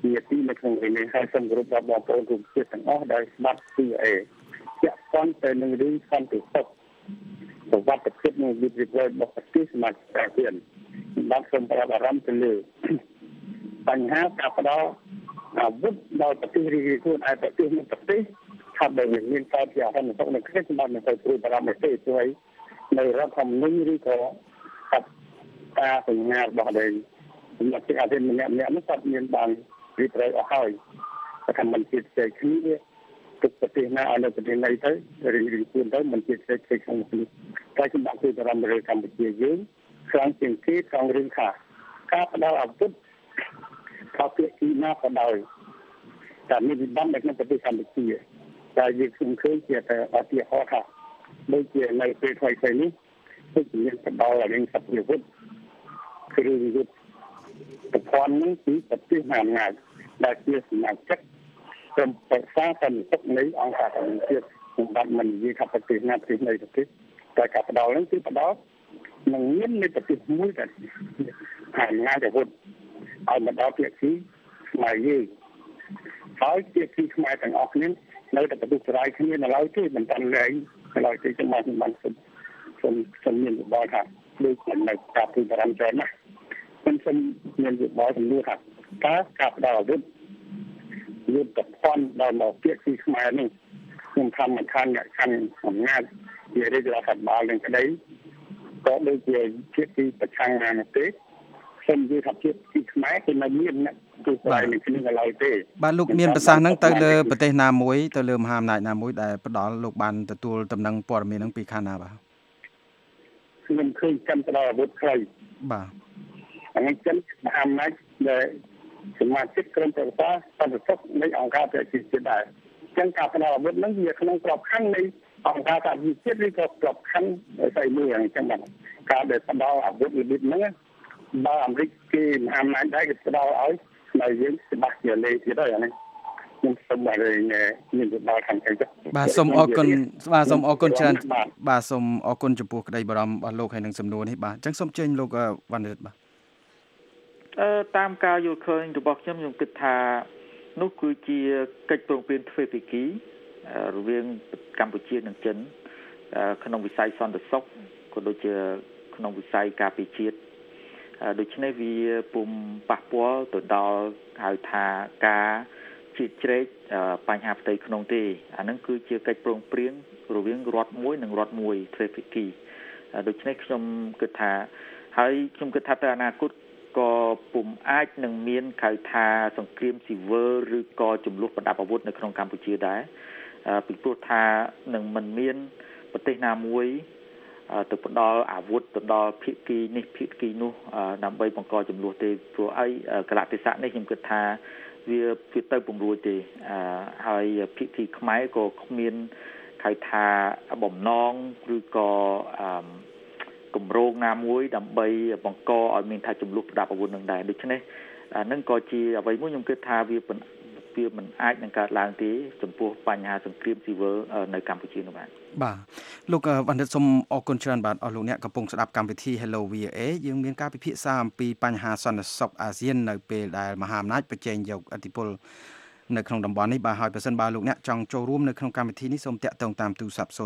ជាទីនៅក្នុងនេះហើយសូមគោរពដល់បងប្អូនគ្រប់ជាតិទាំងអស់ដែលស្ដាប់ VOA ជាក់ស្ដែងទៅនឹងរឿងសន្តិសុខប្រវត្តិភាពនិងវិទ្យាសាស្ត្ររបស់ប្រទេសសមាជិកអាស៊ានបានសូមប្រាប់អារម្មណ៍ទៅលើបញ្ហាការផ្ដល់អាវុធដល់ប្រទេសរីករាយខ្លួនឯប្រទេសនិងប្រទេសថាបើមានការជាអន្តរជាតិនៅក្នុងសម្បត្តិមិនទៅព្រួយបារម្ភទេជួយនៅរដ្ឋធម្មនុញ្ញឬក៏ការសញ្ញារបស់ដែលសមាជិកអាស៊ានម្នាក់ៗនោះគាត់មានបានរីករាយអស់ហើយថាមិនជាใจគ្នាទុកប្រទេសណាឲ្យនៅប្រទេសណីទៅរីករាយខ្លួនទៅមិនជាใจក្នុងនេះតែខ្ញុំបានជួយបារម្ភលើកម្ពុជាយើងខ្លាំងជាងគេក្នុងរឿងថាការផ្ដល់អាវុធថាពាក្យណាក៏ដោយតែមានវិបត្តិនៅក្នុងប្រទេសកម្ពុជាតែយើងខ្ញុំឃើញជាតែអត់ជាហោថាដូចជានៅពេលថ្មីៗនេះគឺមានផ្ដល់រឿងសព្វវិធគ្រឿងយុទ្ធប្រព័ន្ធនេះគឺប្រទេសមហាអំណាចដែលជាសមាជិកក្រុមប្រឹក្សាសន្តិសុខនៃអង្គការសហប្រជាជាតិសម្រាប់មិននិយាយថាប្រទេសណាប្រទេសណីប្រទេសតែការផ្ដល់នេះគឺផ្ដល់នឹងមាននៃប្រទេសមួយតែហាអំណាចអាវុធឲ្យមកដល់ភាគីខ្មែរយើងហើយភាគីខ្មែរទាំងអស់គ្នានៅតែបន្ទុកស្រាយគ្នានៅឡើយទេមិនតាន់លែងនៅឡើយទេខ្ញុំបានខ្ញុំមានយោបល់ថាដូចនៅការព្រួយបារម្ភច្រើនណាស់ខ្ញុំមានយោបល់ចំនួនថាការផ្ដល់អាវុធយុទ្ធភ័ណ្ឌដល់មកភាគីខ្មែរនេះខ្ញុំថាមិនខានអ្នកខាន់អំណាចជារាជរដ្ឋាភិបាលនឹងក្តីក៏ដូចជាភាគីប្រឆាំងណាទេខ្ញុំនិយាយថាភាគីខ្មែរគឺនៅមានអ្នកទូស្រាយនឹងគ្នានៅឡើយទេបាទលោកមានប្រសាសន៍ហ្នឹងទៅលើប្រទេសណាមួយទៅលើមហាអំណាចណាមួយដែលផ្ដល់លោកបានទទួលដំណឹងព័ត៌មានហ្នឹងពីខាងណាបាទខ្ញុំឃើញកម្មផ្ដល់អាវុធខ្លីបាទអានេះចិនមហាអំណាចដែលសមាជិកក្រុមប្រឹក្សាសន្តិសុខនៃអង្គការសហជីវជាតិដែរចឹងការផ្ដល់អាវុធហ្នឹងវាក្នុងក្របខ័ណ្ឌនៃអង្គការសហជីវជាតិឬក៏ក្របខ័ណ្ឌស្អីមួយអញ្ចឹងបាទការដែលផ្ដល់អាវុធរបៀបហ្នឹងបើអាមេរិកគេមហាអំណាចដែរគេផ្ដល់ឲ្យនៅយើងច្បាស់ជាលេទៀតហើយអានេះខ្ញុំសូមឲ្យមានយោបល់ខាងទៅបាទសូមអរគុណបាទសូមអរគុណច្រើនបាទសូមអរគុណចំពោះក្តីបារម្ភរបស់លោកហើយនឹងសំណួរនេះបាទអញ្ចឹងសូមអញ្ជើញលោកវណ្ណរិទ្ធបាទតាមការយល់ឃើញរបស់ខ្ញុំគិតថានោះគឺជាកិច្ចព្រមព្រៀងទ្វេភាគីរវាងកម្ពុជានិងចិនក្នុងវិស័យសន្តិសុខក៏ដូចជាក្នុងវិស័យការពារជាតិដូច្នេះវាពុំប៉ះពាល់ទៅដល់ហៅថាការជ្រៀតជ្រែកបញ្ហាផ្ទៃក្នុងទេអានឹងគឺជាកិច្ចព្រមព្រៀងរវាងរដ្ឋមួយនិងរដ្ឋមួយទ្វេភាគីដូច្នេះខ្ញុំគិតថាហើយខ្ញុំគិតថាទៅអនាគតក៏ពុំអាចនឹងមានហៅថាសង្គ្រាមស៊ីវិលឬក៏ចំនួនប្រដាប់អាវុធនៅក្នុងកម្ពុជាដែរពីព្រោះថានឹងមិនមានប្រទេសណាមួយទៅផ្ដល់អាវុធទៅដល់ភាគីនេះភាគីនោះដើម្បីបង្កចំនួនទេព្រោះអីកលៈទេសៈនេះខ្ញុំគិតថាវាទៅពំរួយទេហើយភាគីខ្មែរក៏គ្មានហៅថាបំណងឬក៏គម្រោងណាមួយដើម្បីបង្កឲ្យមានថាចំនួនប្រដាប់អាវុធនឹងដែរដូច្នេះនឹងក៏ជាអ្វីមួយខ្ញុំគិតថាវាមិនអាចនឹងកើតឡើងទេចំពោះបញ្ហាសង្គ្រាមស៊ីវិលនៅកម្ពុជានោះបាទលោកបណ្ឌិតសូមអរគុណច្រើនបាទអស់លោកអ្នកកំពុងស្ដាប់កម្មវិធី Hello VOA យើងមានការពិភាក្សាអំពីបញ្ហាសន្តិសុខអាស៊ាននៅពេលដែលមហាអំណាចប្រជែងយកឥទ្ធិពលនៅក្នុងតំបន់នេះបាទហើយប្រសិនបើលោកអ្នកចង់ចូលរួមនៅក្នុងកម្មវិធីនេះសូមតាក់ទងតាមទូរស័ព្ទ012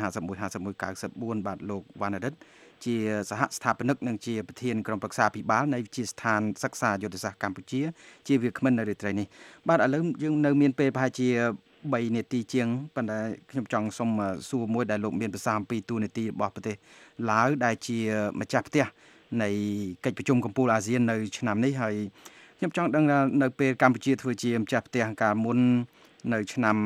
51 51 94បាទលោកវណ្ណរិទ្ធជាសហស្ថាបនិកនិងជាប្រធានក្រុមប្រឹក្សាភិបាលនៃវិទ្យាស្ថានសិក្សាយុទ្ធសាស្ត្រកម្ពុជាជាវាគ្មិននៅរាត្រីនេះបាទឥឡូវយើងនៅមានពេលប្រហែលជា3នាទីជាងប៉ុន្តែខ្ញុំចង់សូមសួរមួយដែលលោកមានប្រសាសន៍អំពីទូនាទីរបស់ប្រទេសឡាវដែលជាម្ចាស់ផ្ទះនៃកិច្ចប្រជុំកំពូលអាស៊ាននៅឆ្នាំនេះហើយខ្ញុំចង់ដឹងថានៅពេលកម្ពុជាធ្វើជាម្ចាស់ផ្ទះកាលមុននៅឆ្នាំ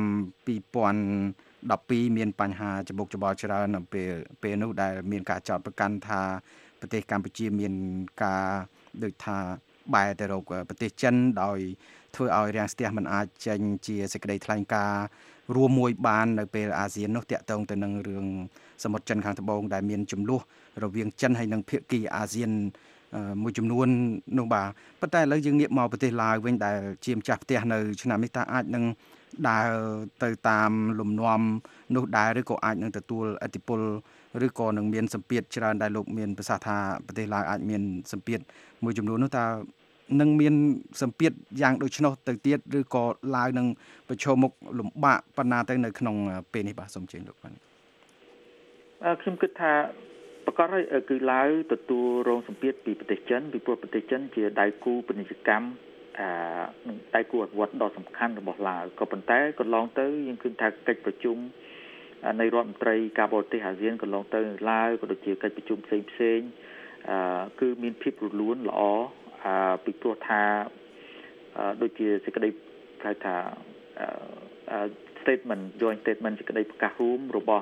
2012មានបញ្ហាច្បុកច្បល់ច្រើននៅពេលនោះដែលមានការចោទប្រកាន់ថាប្រទេសកម្ពុជាមានការដូចថាបែរទៅរកប្រទេសចិនដោយធ្វើឲ្យរាំងស្ទះមិនអាចចេញជាសេចក្តីថ្លែងការណ៍រួមមួយបាននៅពេលអាស៊ាននោះតាក់ទងទៅនឹងរឿងសមុទ្រចិនខាងត្បូងដែលមានចំនួនរវាងចិនហើយនិងភាគីអាស៊ានមួយចំនួននោះបាទប៉ុន្តែឥឡូវយើងងាកមកប្រទេសឡាវវិញដែលជាម្ចាស់ផ្ទះនៅឆ្នាំនេះតើអាចនឹងដើរទៅតាមលំនាំនោះដែរឬក៏អាចនឹងទទួលឥទ្ធិពលឬក៏នឹងមានសម្ពាធច្រើនដែលលោកមានប្រសាសន៍ថាប្រទេសឡាវអាចមានសម្ពាធមួយចំនួននោះតើនឹងមានសម្ពាធយ៉ាងដូច្នោះទៅទៀតឬក៏ឡាវនឹងប្រឈមមុខលំបាកប៉ុណ្ណាទៅនៅក្នុងពេលនេះបាទសូមជឿលោកបាទខ្ញុំគិតថាប្រកាសហើយគឺឡាវទទួលរងសម្ពាធពីប្រទេសចិនពីព្រោះប្រទេសចិនជាដៃគូពាណិជ្ជកម្មនឹងដៃគូអភិវឌ្ឍដ៏សំខាន់របស់ឡាវក៏ប៉ុន្តែកន្លងទៅយើងឃើញថាកិច្ចប្រជុំនៃរដ្ឋមន្ត្រីការបរទេសអាស៊ានកន្លងទៅឡាវក៏ដូចជាកិច្ចប្រជុំផ្សេងគឺមានភាពរលូនល្អពីព្រោះថាដូចជាសេចក្តីហៅថា statement joint statement សេចក្តីប្រកាសរួមរបស់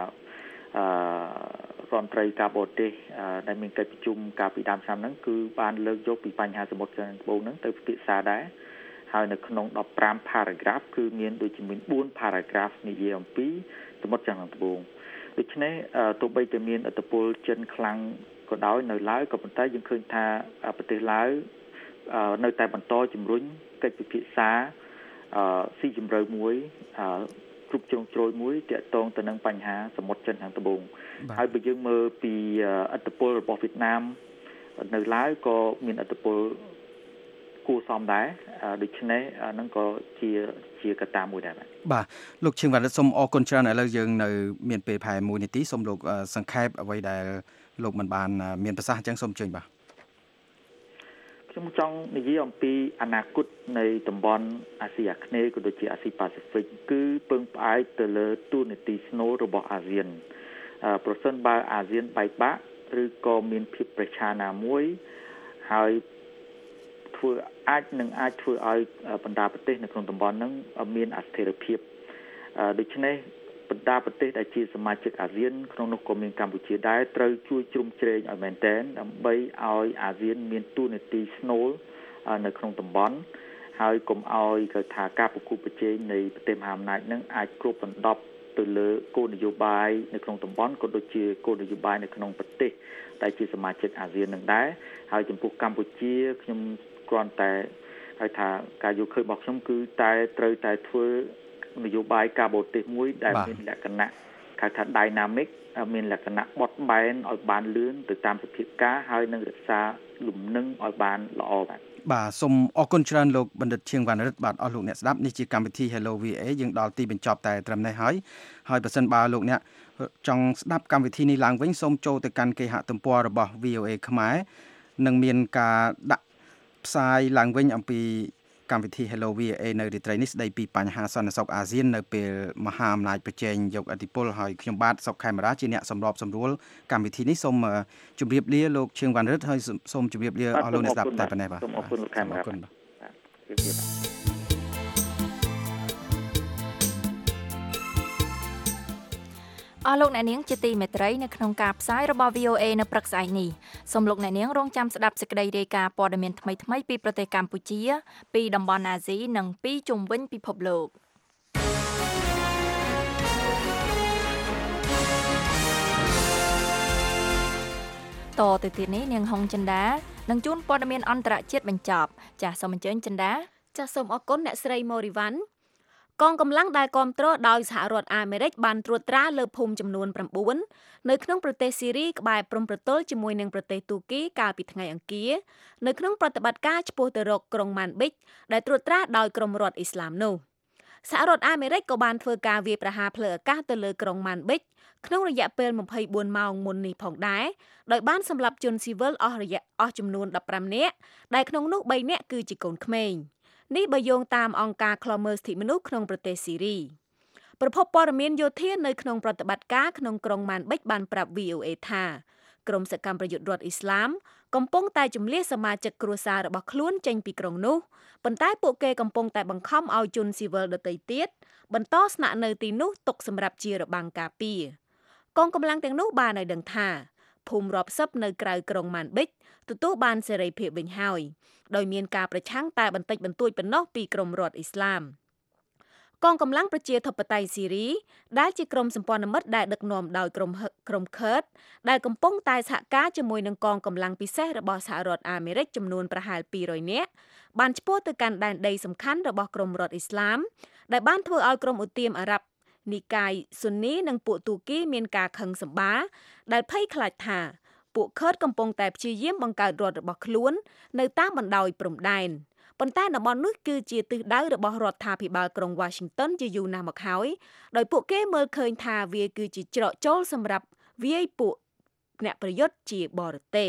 រដ្ឋមន្ត្រីការបរទេសដែលមានកិច្ចប្រជុំកាលពីដើមឆ្នាំហ្នឹងគឺបានលើកយកពីបញ្ហាសមុទ្រចិនត្បូងហ្នឹងទៅពិភាក្សាដែរហើយនៅក្នុង15 paragraph គឺមានដូចជាមាន4 paragraph និយាយអំពីសមុទ្រចិនត្បូងដូច្នេះទោះបីតែមានឥទ្ធិពលចិនខ្លាំងក៏ដោយនៅឡើយក៏ប៉ុន្តែយើងឃើញថាប្រទេសឡាវនៅតែបន្តជំរុញកិច្ចពិភាក្សាស៊ីជម្រៅមួយគ្រប់ជ្រុងជ្រោយមួយទាក់ទងទៅនឹងបញ្ហាសមុទ្រចិនខាងត្បូងហើយបើយើងមើលពីឥទ្ធិពលរបស់វៀតណាមនៅឡើយក៏មានឥទ្ធិពលគួរសមដែរដូច្នេះហ្នឹងក៏ជាកត្តាមួយដែរបាទលោកឈៀងវណ្ណរិទ្ធសូមអរគុណច្រើនឥឡូវយើងនៅមានពេលប្រហែល1នាទីសូមលោកសង្ខេបអ្វីដែលលោកមិនបានមានប្រសាសន៍អញ្ចឹងសូមអញ្ជើញបាទខ្ញុំចង់និយាយអំពីអនាគតនៃតំបន់អាស៊ីអាគ្នេយ៍ក៏ដូចជាអាស៊ីប៉ាស៊ីហ្វិកគឺពឹងផ្អែកទៅលើទូនាទីស្នូលរបស់អាស៊ានប្រសិនបើអាស៊ានបែកបាក់ឬក៏មានភាពប្រឆាំងណាមួយហើយអាចធ្វើឲ្យបណ្ដាប្រទេសនៅក្នុងតំបន់ហ្នឹងមានអស្ថិរភាពដូច្នេះបណ្ដាប្រទេសដែលជាសមាជិកអាស៊ានក្នុងនោះក៏មានកម្ពុជាដែរត្រូវជួយជ្រោមជ្រែងឲ្យមែនទែនដើម្បីឲ្យអាស៊ានមានតួនាទីស្នូលនៅក្នុងតំបន់ហើយកុំឲ្យគេថាការប្រគល់ប្រជែងនៃប្រទេសមហាអំណាចនឹងអាចគ្របដណ្ដប់ទៅលើគោលនយោបាយនៅក្នុងតំបន់ក៏ដូចជាគោលនយោបាយនៅក្នុងប្រទេសដែលជាសមាជិកអាស៊ាននឹងដែរហើយចំពោះកម្ពុជាខ្ញុំគ្រាន់តែហៅថាការយល់ឃើញរបស់ខ្ញុំគឺតែត្រូវតែធ្វើនយោបាយការបរទេសមួយដែលមានលក្ខណៈហៅថា dynamic មានលក្ខណៈបត់បែនឲ្យបានលឿនទៅតាមសភាពការហើយនឹងរក្សាលំនឹងឲ្យបានល្អបាទសូមអរគុណច្រើនលោកបណ្ឌិតឈៀងវណ្ណរិទ្ធបាទអស់លោកអ្នកស្ដាប់នេះជាកម្មវិធី Hello VA យើងដល់ទីបញ្ចប់តែត្រឹមនេះហើយបើសិនបើលោកអ្នកចង់ស្ដាប់កម្មវិធីនេះឡើងវិញសូមចូលទៅកាន់គេហទំព័ររបស់ VOA ខ្មែរនឹងមានការដាក់ផ្សាយឡើងវិញអំពីកម្មវិធី Hello VA នៅរាត្រីនេះស្ដីពីបញ្ហាសន្តិសុខអាស៊ាននៅពេលមហាអំណាចប្រជែងយកឥទ្ធិពលហើយខ្ញុំបាទសុកខេមរាជាអ្នកសម្របសម្រួលកម្មវិធីនេះសូមជម្រាបលាលោកឈៀងវណ្ណរិទ្ធហើយសូមជម្រាបលាអស់លោកអ្នកស្ដាប់តែប៉ុណ្ណេះបាទសូមអរគុណលោកខេមរាបាទអស់លោកអ្នកនាងជាទីមេត្រីនៅក្នុងការផ្សាយរបស់ VOA នៅព្រឹកស្អែកនេះសូមលោកអ្នកនាងរងចាំស្ដាប់សេចក្តីរាយការណ៍ព័ត៌មានថ្មីៗពីប្រទេសកម្ពុជាពីតំបន់អាស៊ីនិងពីជុំវិញពិភពលោកតទៅទៀតនេះនាងហុងចិន្តានឹងជួនព័ត៌មានអន្តរជាតិបញ្ចប់ចាសសូមអញ្ជើញចិន្តាចាសសូមអរគុណអ្នកស្រីម៉ូរីវ៉ាន់កងកម្លាំងដែលគ្រប់គ្រងដោយសហរដ្ឋអាមេរិកបានត្រួតត្រាលើភូមិចំនួន9នៅក្នុងប្រទេសស៊ីរីក្បែរព្រំប្រទល់ជាមួយនឹងប្រទេសទូគីកាលពីថ្ងៃអង្គារនៅក្នុងប្រតិបត្តិការឆ្ពោះទៅរកក្រុងម៉ានប៊ិចដែលត្រួតត្រាដោយក្រុមរដ្ឋអ៊ីស្លាមនោះសហរដ្ឋអាមេរិកក៏បានធ្វើការវាយប្រហារផ្លូវអាកាសទៅលើក្រុងម៉ានប៊ិចក្នុងរយៈពេល24ម៉ោងមុននេះផងដែរដោយបានសម្លាប់ជនស៊ីវិលអស់ចំនួន15នាក់ដែលក្នុងនោះ3នាក់គឺជាកូនក្មេងនេះបើយោងតាមអង្គការឃ្លាំមើលសិទ្ធិមនុស្សក្នុងប្រទេសស៊ីរីប្រភពព័ត៌មានយោធានៅក្នុងប្រតិបត្តិការក្នុងក្រុងម៉ានប៊ិចបានប្រាប់ VOA ថាក្រុមសកម្មប្រយុទ្ធរដ្ឋអ៊ីស្លាមកំពុងតែជម្លៀសសមាជិកគ្រួសាររបស់ខ្លួនចេញពីក្រុងនោះប៉ុន្តែពួកគេកំពុងតែបង្ខំឲ្យជនស៊ីវិលដទៃទៀតបន្តស្នាក់នៅទីនោះទុកសម្រាប់ជារបាំងការពារកងកម្លាំងទាំងនោះបានឲ្យដឹងថាភូមិរាប់សិបនៅក្រៅក្រុងម៉ានប៊ិចទទួលបានសេរីភាពវិញហើយដោយមានការប្រឆាំងតែបន្តិចបន្តួចប៉ុណ្ណោះពីក្រុមរដ្ឋអ៊ីស្លាមកងកម្លាំងប្រជាធិបតេយ្យស៊ីរីដែលជាក្រុមសម្ព័ន្ធមិត្តដែលដឹកនាំដោយក្រុមខឺតដែលកំពុងតែសហការជាមួយនឹងកងកម្លាំងពិសេសរបស់សហរដ្ឋអាមេរិកចំនួនប្រហែល200នាក់បានឆ្ពោះទៅកាន់ដែនដីសំខាន់របស់ក្រុមរដ្ឋអ៊ីស្លាមដែលបានធ្វើឲ្យក្រុមឧទាមអារ៉ាប់និកាយស៊ុននីនិងពួកទូគីមានការខឹងសម្បារដែលភ័យខ្លាចថាពួកខឺតកំពុងតែព្យាយាមបង្កើតរដ្ឋរបស់ខ្លួននៅតាមបណ្ដោយព្រំដែនប៉ុន្តែតំបន់នោះគឺជាទិសដៅរបស់រដ្ឋាភិបាលក្រុង Washington ជាយូរណាស់មកហើយដោយពួកគេមើលឃើញថាវាគឺជាច្រកចូលសម្រាប់វាយពួកអ្នកប្រយុទ្ធជាបរទេស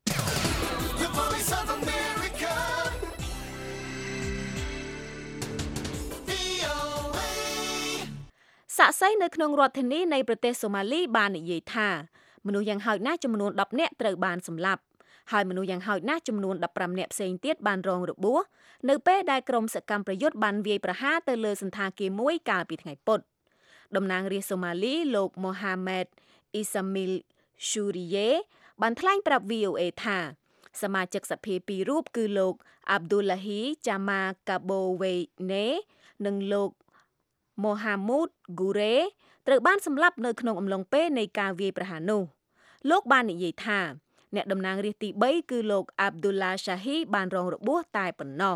សាក់សីនៅក្នុងរដ្ឋធានីនៃប្រទេសសូម៉ាលីបាននិយាយថាមនុស្សយ៉ាងហោចណាស់ចំនួន10នាក់ត្រូវបានសម្លាប់ហើយមនុស្សយ៉ាងហោចណាស់ចំនួន15នាក់ផ្សេងទៀតបានរងរបួសនៅពេលដែលក្រុមសកម្មប្រយុទ្ធបានវាយប្រហារទៅលើសន្តាគារមួយកាលពីថ្ងៃពុធតំណាងរាស្ត្រសូម៉ាលីលោក Mohamed Ismail Shuriye បានថ្លែងប្រាប់ VOA ថាសមាជិកសភាពីររូបគឺលោក Abdullahi Jama Kabowene និងលោក Mohamud Gure ត្រូវបានសម្លាប់នៅក្នុងអំឡុងពេលនៃការវាយប្រហារនោះលោកបាននិយាយថាអ្នកតំណាងរាស្ត្រទី3គឺលោក Abdullah Shahi បានរងរបួសតែប៉ុណ្ណោះ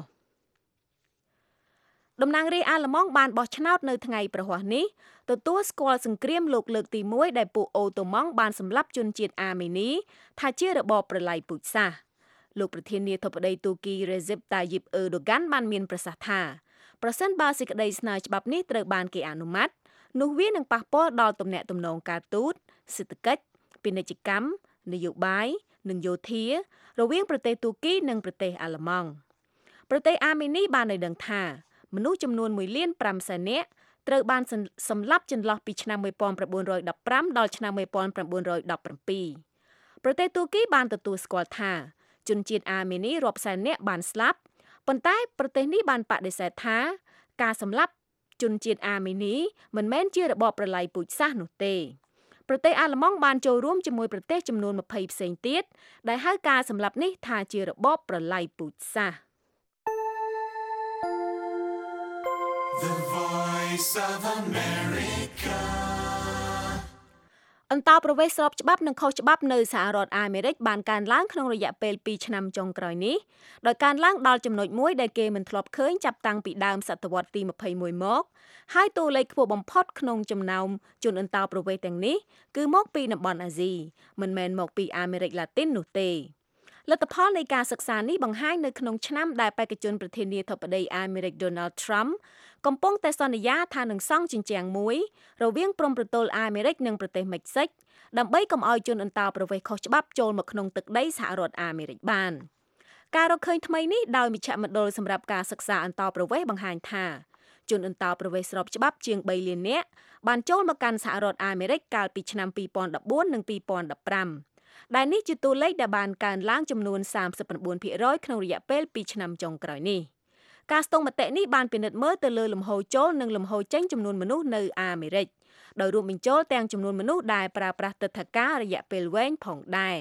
តំណាងរាស្ត្រអាល្លឺម៉ង់បានបោះឆ្នោតនៅថ្ងៃប្រហ័សនេះទទួលស្គាល់សង្គ្រាមលោកលើកទី1ដែលពួកអូតូម៉ង់បានសម្លាប់ជនជាតិអាមេនីថាជារបបប្រល័យពូជសាសន៍លោកប្រធានាធិបតីទូគី Recep Tayyip Erdogan បានមានប្រសាសន៍ថាប្រសិនបើសេចក្តីស្នើច្បាប់នេះត្រូវបានគេអនុម័តនោះវានឹងប៉ះពាល់ដល់ទំនាក់ទំនងការទូតសេដ្ឋកិច្ចពាណិជ្ជកម្មនយោបាយនិងយោធារវាងប្រទេសទូគីនិងប្រទេសអាល្លឺម៉ង់ប្រទេសអាមេនីបានឲ្យដឹងថាមនុស្សចំនួន1.5 លាននាក់ត្រូវបានសម្លាប់ចន្លោះពីឆ្នាំ1915ដល់ឆ្នាំ1917ប្រទេសទូគីបានទទួលស្គាល់ថាជនជាតិអាមេនីរាប់សែននាក់បានស្លាប់ប៉ុន្តែប្រទេសនេះបានបដិសេធថាការសម្លាប់ជនជាតិអាមេនីមិនមែនជារបបប្រល័យពូជសាសន៍នោះទេប្រទេសអាល្លឺម៉ង់បានចូលរួមជាមួយប្រទេសចំនួន20ផ្សេងទៀតដែលហៅការសម្លាប់នេះថាជារបបប្រល័យពូជសាសន៍ The Voice of America អន្តោប្រវេសន៍ស្របច្បាប់និងខុសច្បាប់នៅសហរដ្ឋអាមេរិកបានកើនឡើងក្នុងរយៈពេល2ឆ្នាំចុងក្រោយនេះដោយកើនឡើងដល់ចំណុចមួយដែលគេមិនធ្លាប់ឃើញចាប់តាំងពីដើមសតវត្សទី21មកហើយតួលេខខ្ពស់បំផុតក្នុងចំណោមជនអន្តោប្រវេសន៍ទាំងនេះគឺមកពីតំបន់អាស៊ីមិនមែនមកពីអាមេរិកឡាទីននោះទេលទ្ធផលនៃការសិក្សានេះបង្ហាញនៅក្នុងឆ្នាំដែលបេក្ខជនប្រធានាធិបតីអាមេរិក Donald Trump កំពុងតែសន្យាថានឹងសង់ជញ្ជាំងមួយរវាងព្រំប្រទល់អាមេរិកនិងប្រទេសមិចស៊ិកដើម្បីកុំឲ្យជនអន្តោប្រវេសន៍ខុសច្បាប់ចូលមកក្នុងទឹកដីសហរដ្ឋអាមេរិកបានការរកឃើញថ្មីនេះដោយមជ្ឈមណ្ឌលសម្រាប់ការសិក្សាអន្តោប្រវេសន៍បង្ហាញថាជនអន្តោប្រវេសន៍ស្របច្បាប់ជាង3 លាននាក់បានចូលមកកាន់សហរដ្ឋអាមេរិកកាលពីឆ្នាំ2014និង2015ដែលនេះជាតួលេខដែលបានកើនឡើងចំនួន 39% ក្នុងរយៈពេល2ឆ្នាំចុងក្រោយនេះការស្ទង់មតិនេះបានពិនិត្យមើលទៅលើលំហូរចូលនិងលំហូរចេញចំនួនមនុស្សនៅអាមេរិកដោយរួមបញ្ចូលទាំងចំនួនមនុស្សដែលប្រើប្រាស់ទិដ្ឋាការរយៈពេលវែងផងដែរ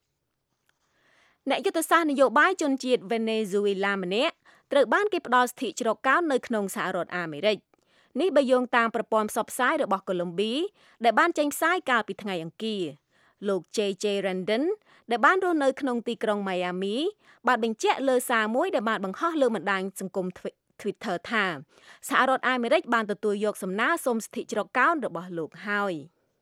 អ្នកយុទ្ធសាស្ត្រនយោបាយជនជាតិវេណេស៊ុយឡាម្នាក់ត្រូវបានគេផ្ដល់សិទ្ធិជ្រកកោននៅក្នុងសហរដ្ឋអាមេរិកនេះបើយោងតាមប្រព័ន្ធផ្សព្វផ្សាយរបស់កូឡុំប៊ីដែលបានចេញផ្សាយកាលពីថ្ងៃអង្គារលោក JJ Randon ដែលបានរស់នៅក្នុងទីក្រុង Miami បានបញ្ជាក់លើសារមួយដែលបានបង្ហោះលើបណ្ដាញសង្គម Twitter ថាសហរដ្ឋអាមេរិកបានទទួលយកសំណើសុំសិទ្ធិជ្រកកោនរបស់លោកហើយ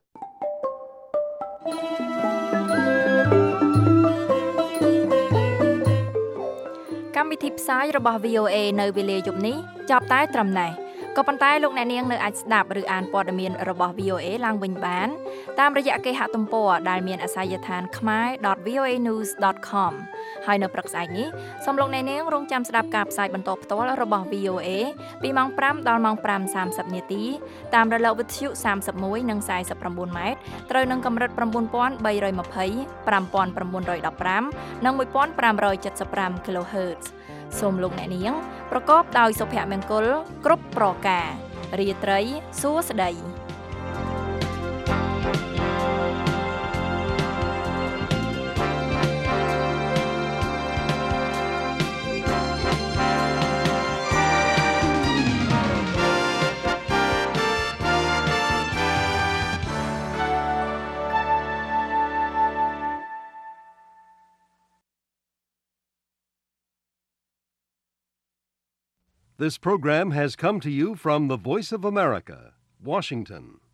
កម្មវិធីផ្សាយរបស់ VOA នៅវេលាយប់នេះចាប់តែត្រឹមនេះក៏ប៉ុន្តែលោកអ្នកនាងនៅអាចស្ដាប់ឬអានព័ត៌មានរបស់ VOA ឡើងវិញបានតាមរយៈគេហទំព័រដែលមានអាសយដ្ឋាន khmer.voanews.com ហើយនៅព្រឹកស្អែកនេះសូមលោកអ្នកនាងរងចាំស្ដាប់ការផ្សាយបន្តផ្ទាល់របស់ VOA ពីម៉ោង5ដល់ម៉ោង 5:30 នាទីតាមរលកវិទ្យុ 31 និង 49 ម៉ែត្រត្រូវនឹងកម្រិត 9320 5915 និង 1575 kHz សូមលោកអ្នកនាងប្រកបដោយសុភមង្គលគ្រប់ប្រការរាត្រីសួស្តី This program has come to you from the Voice of America, Washington.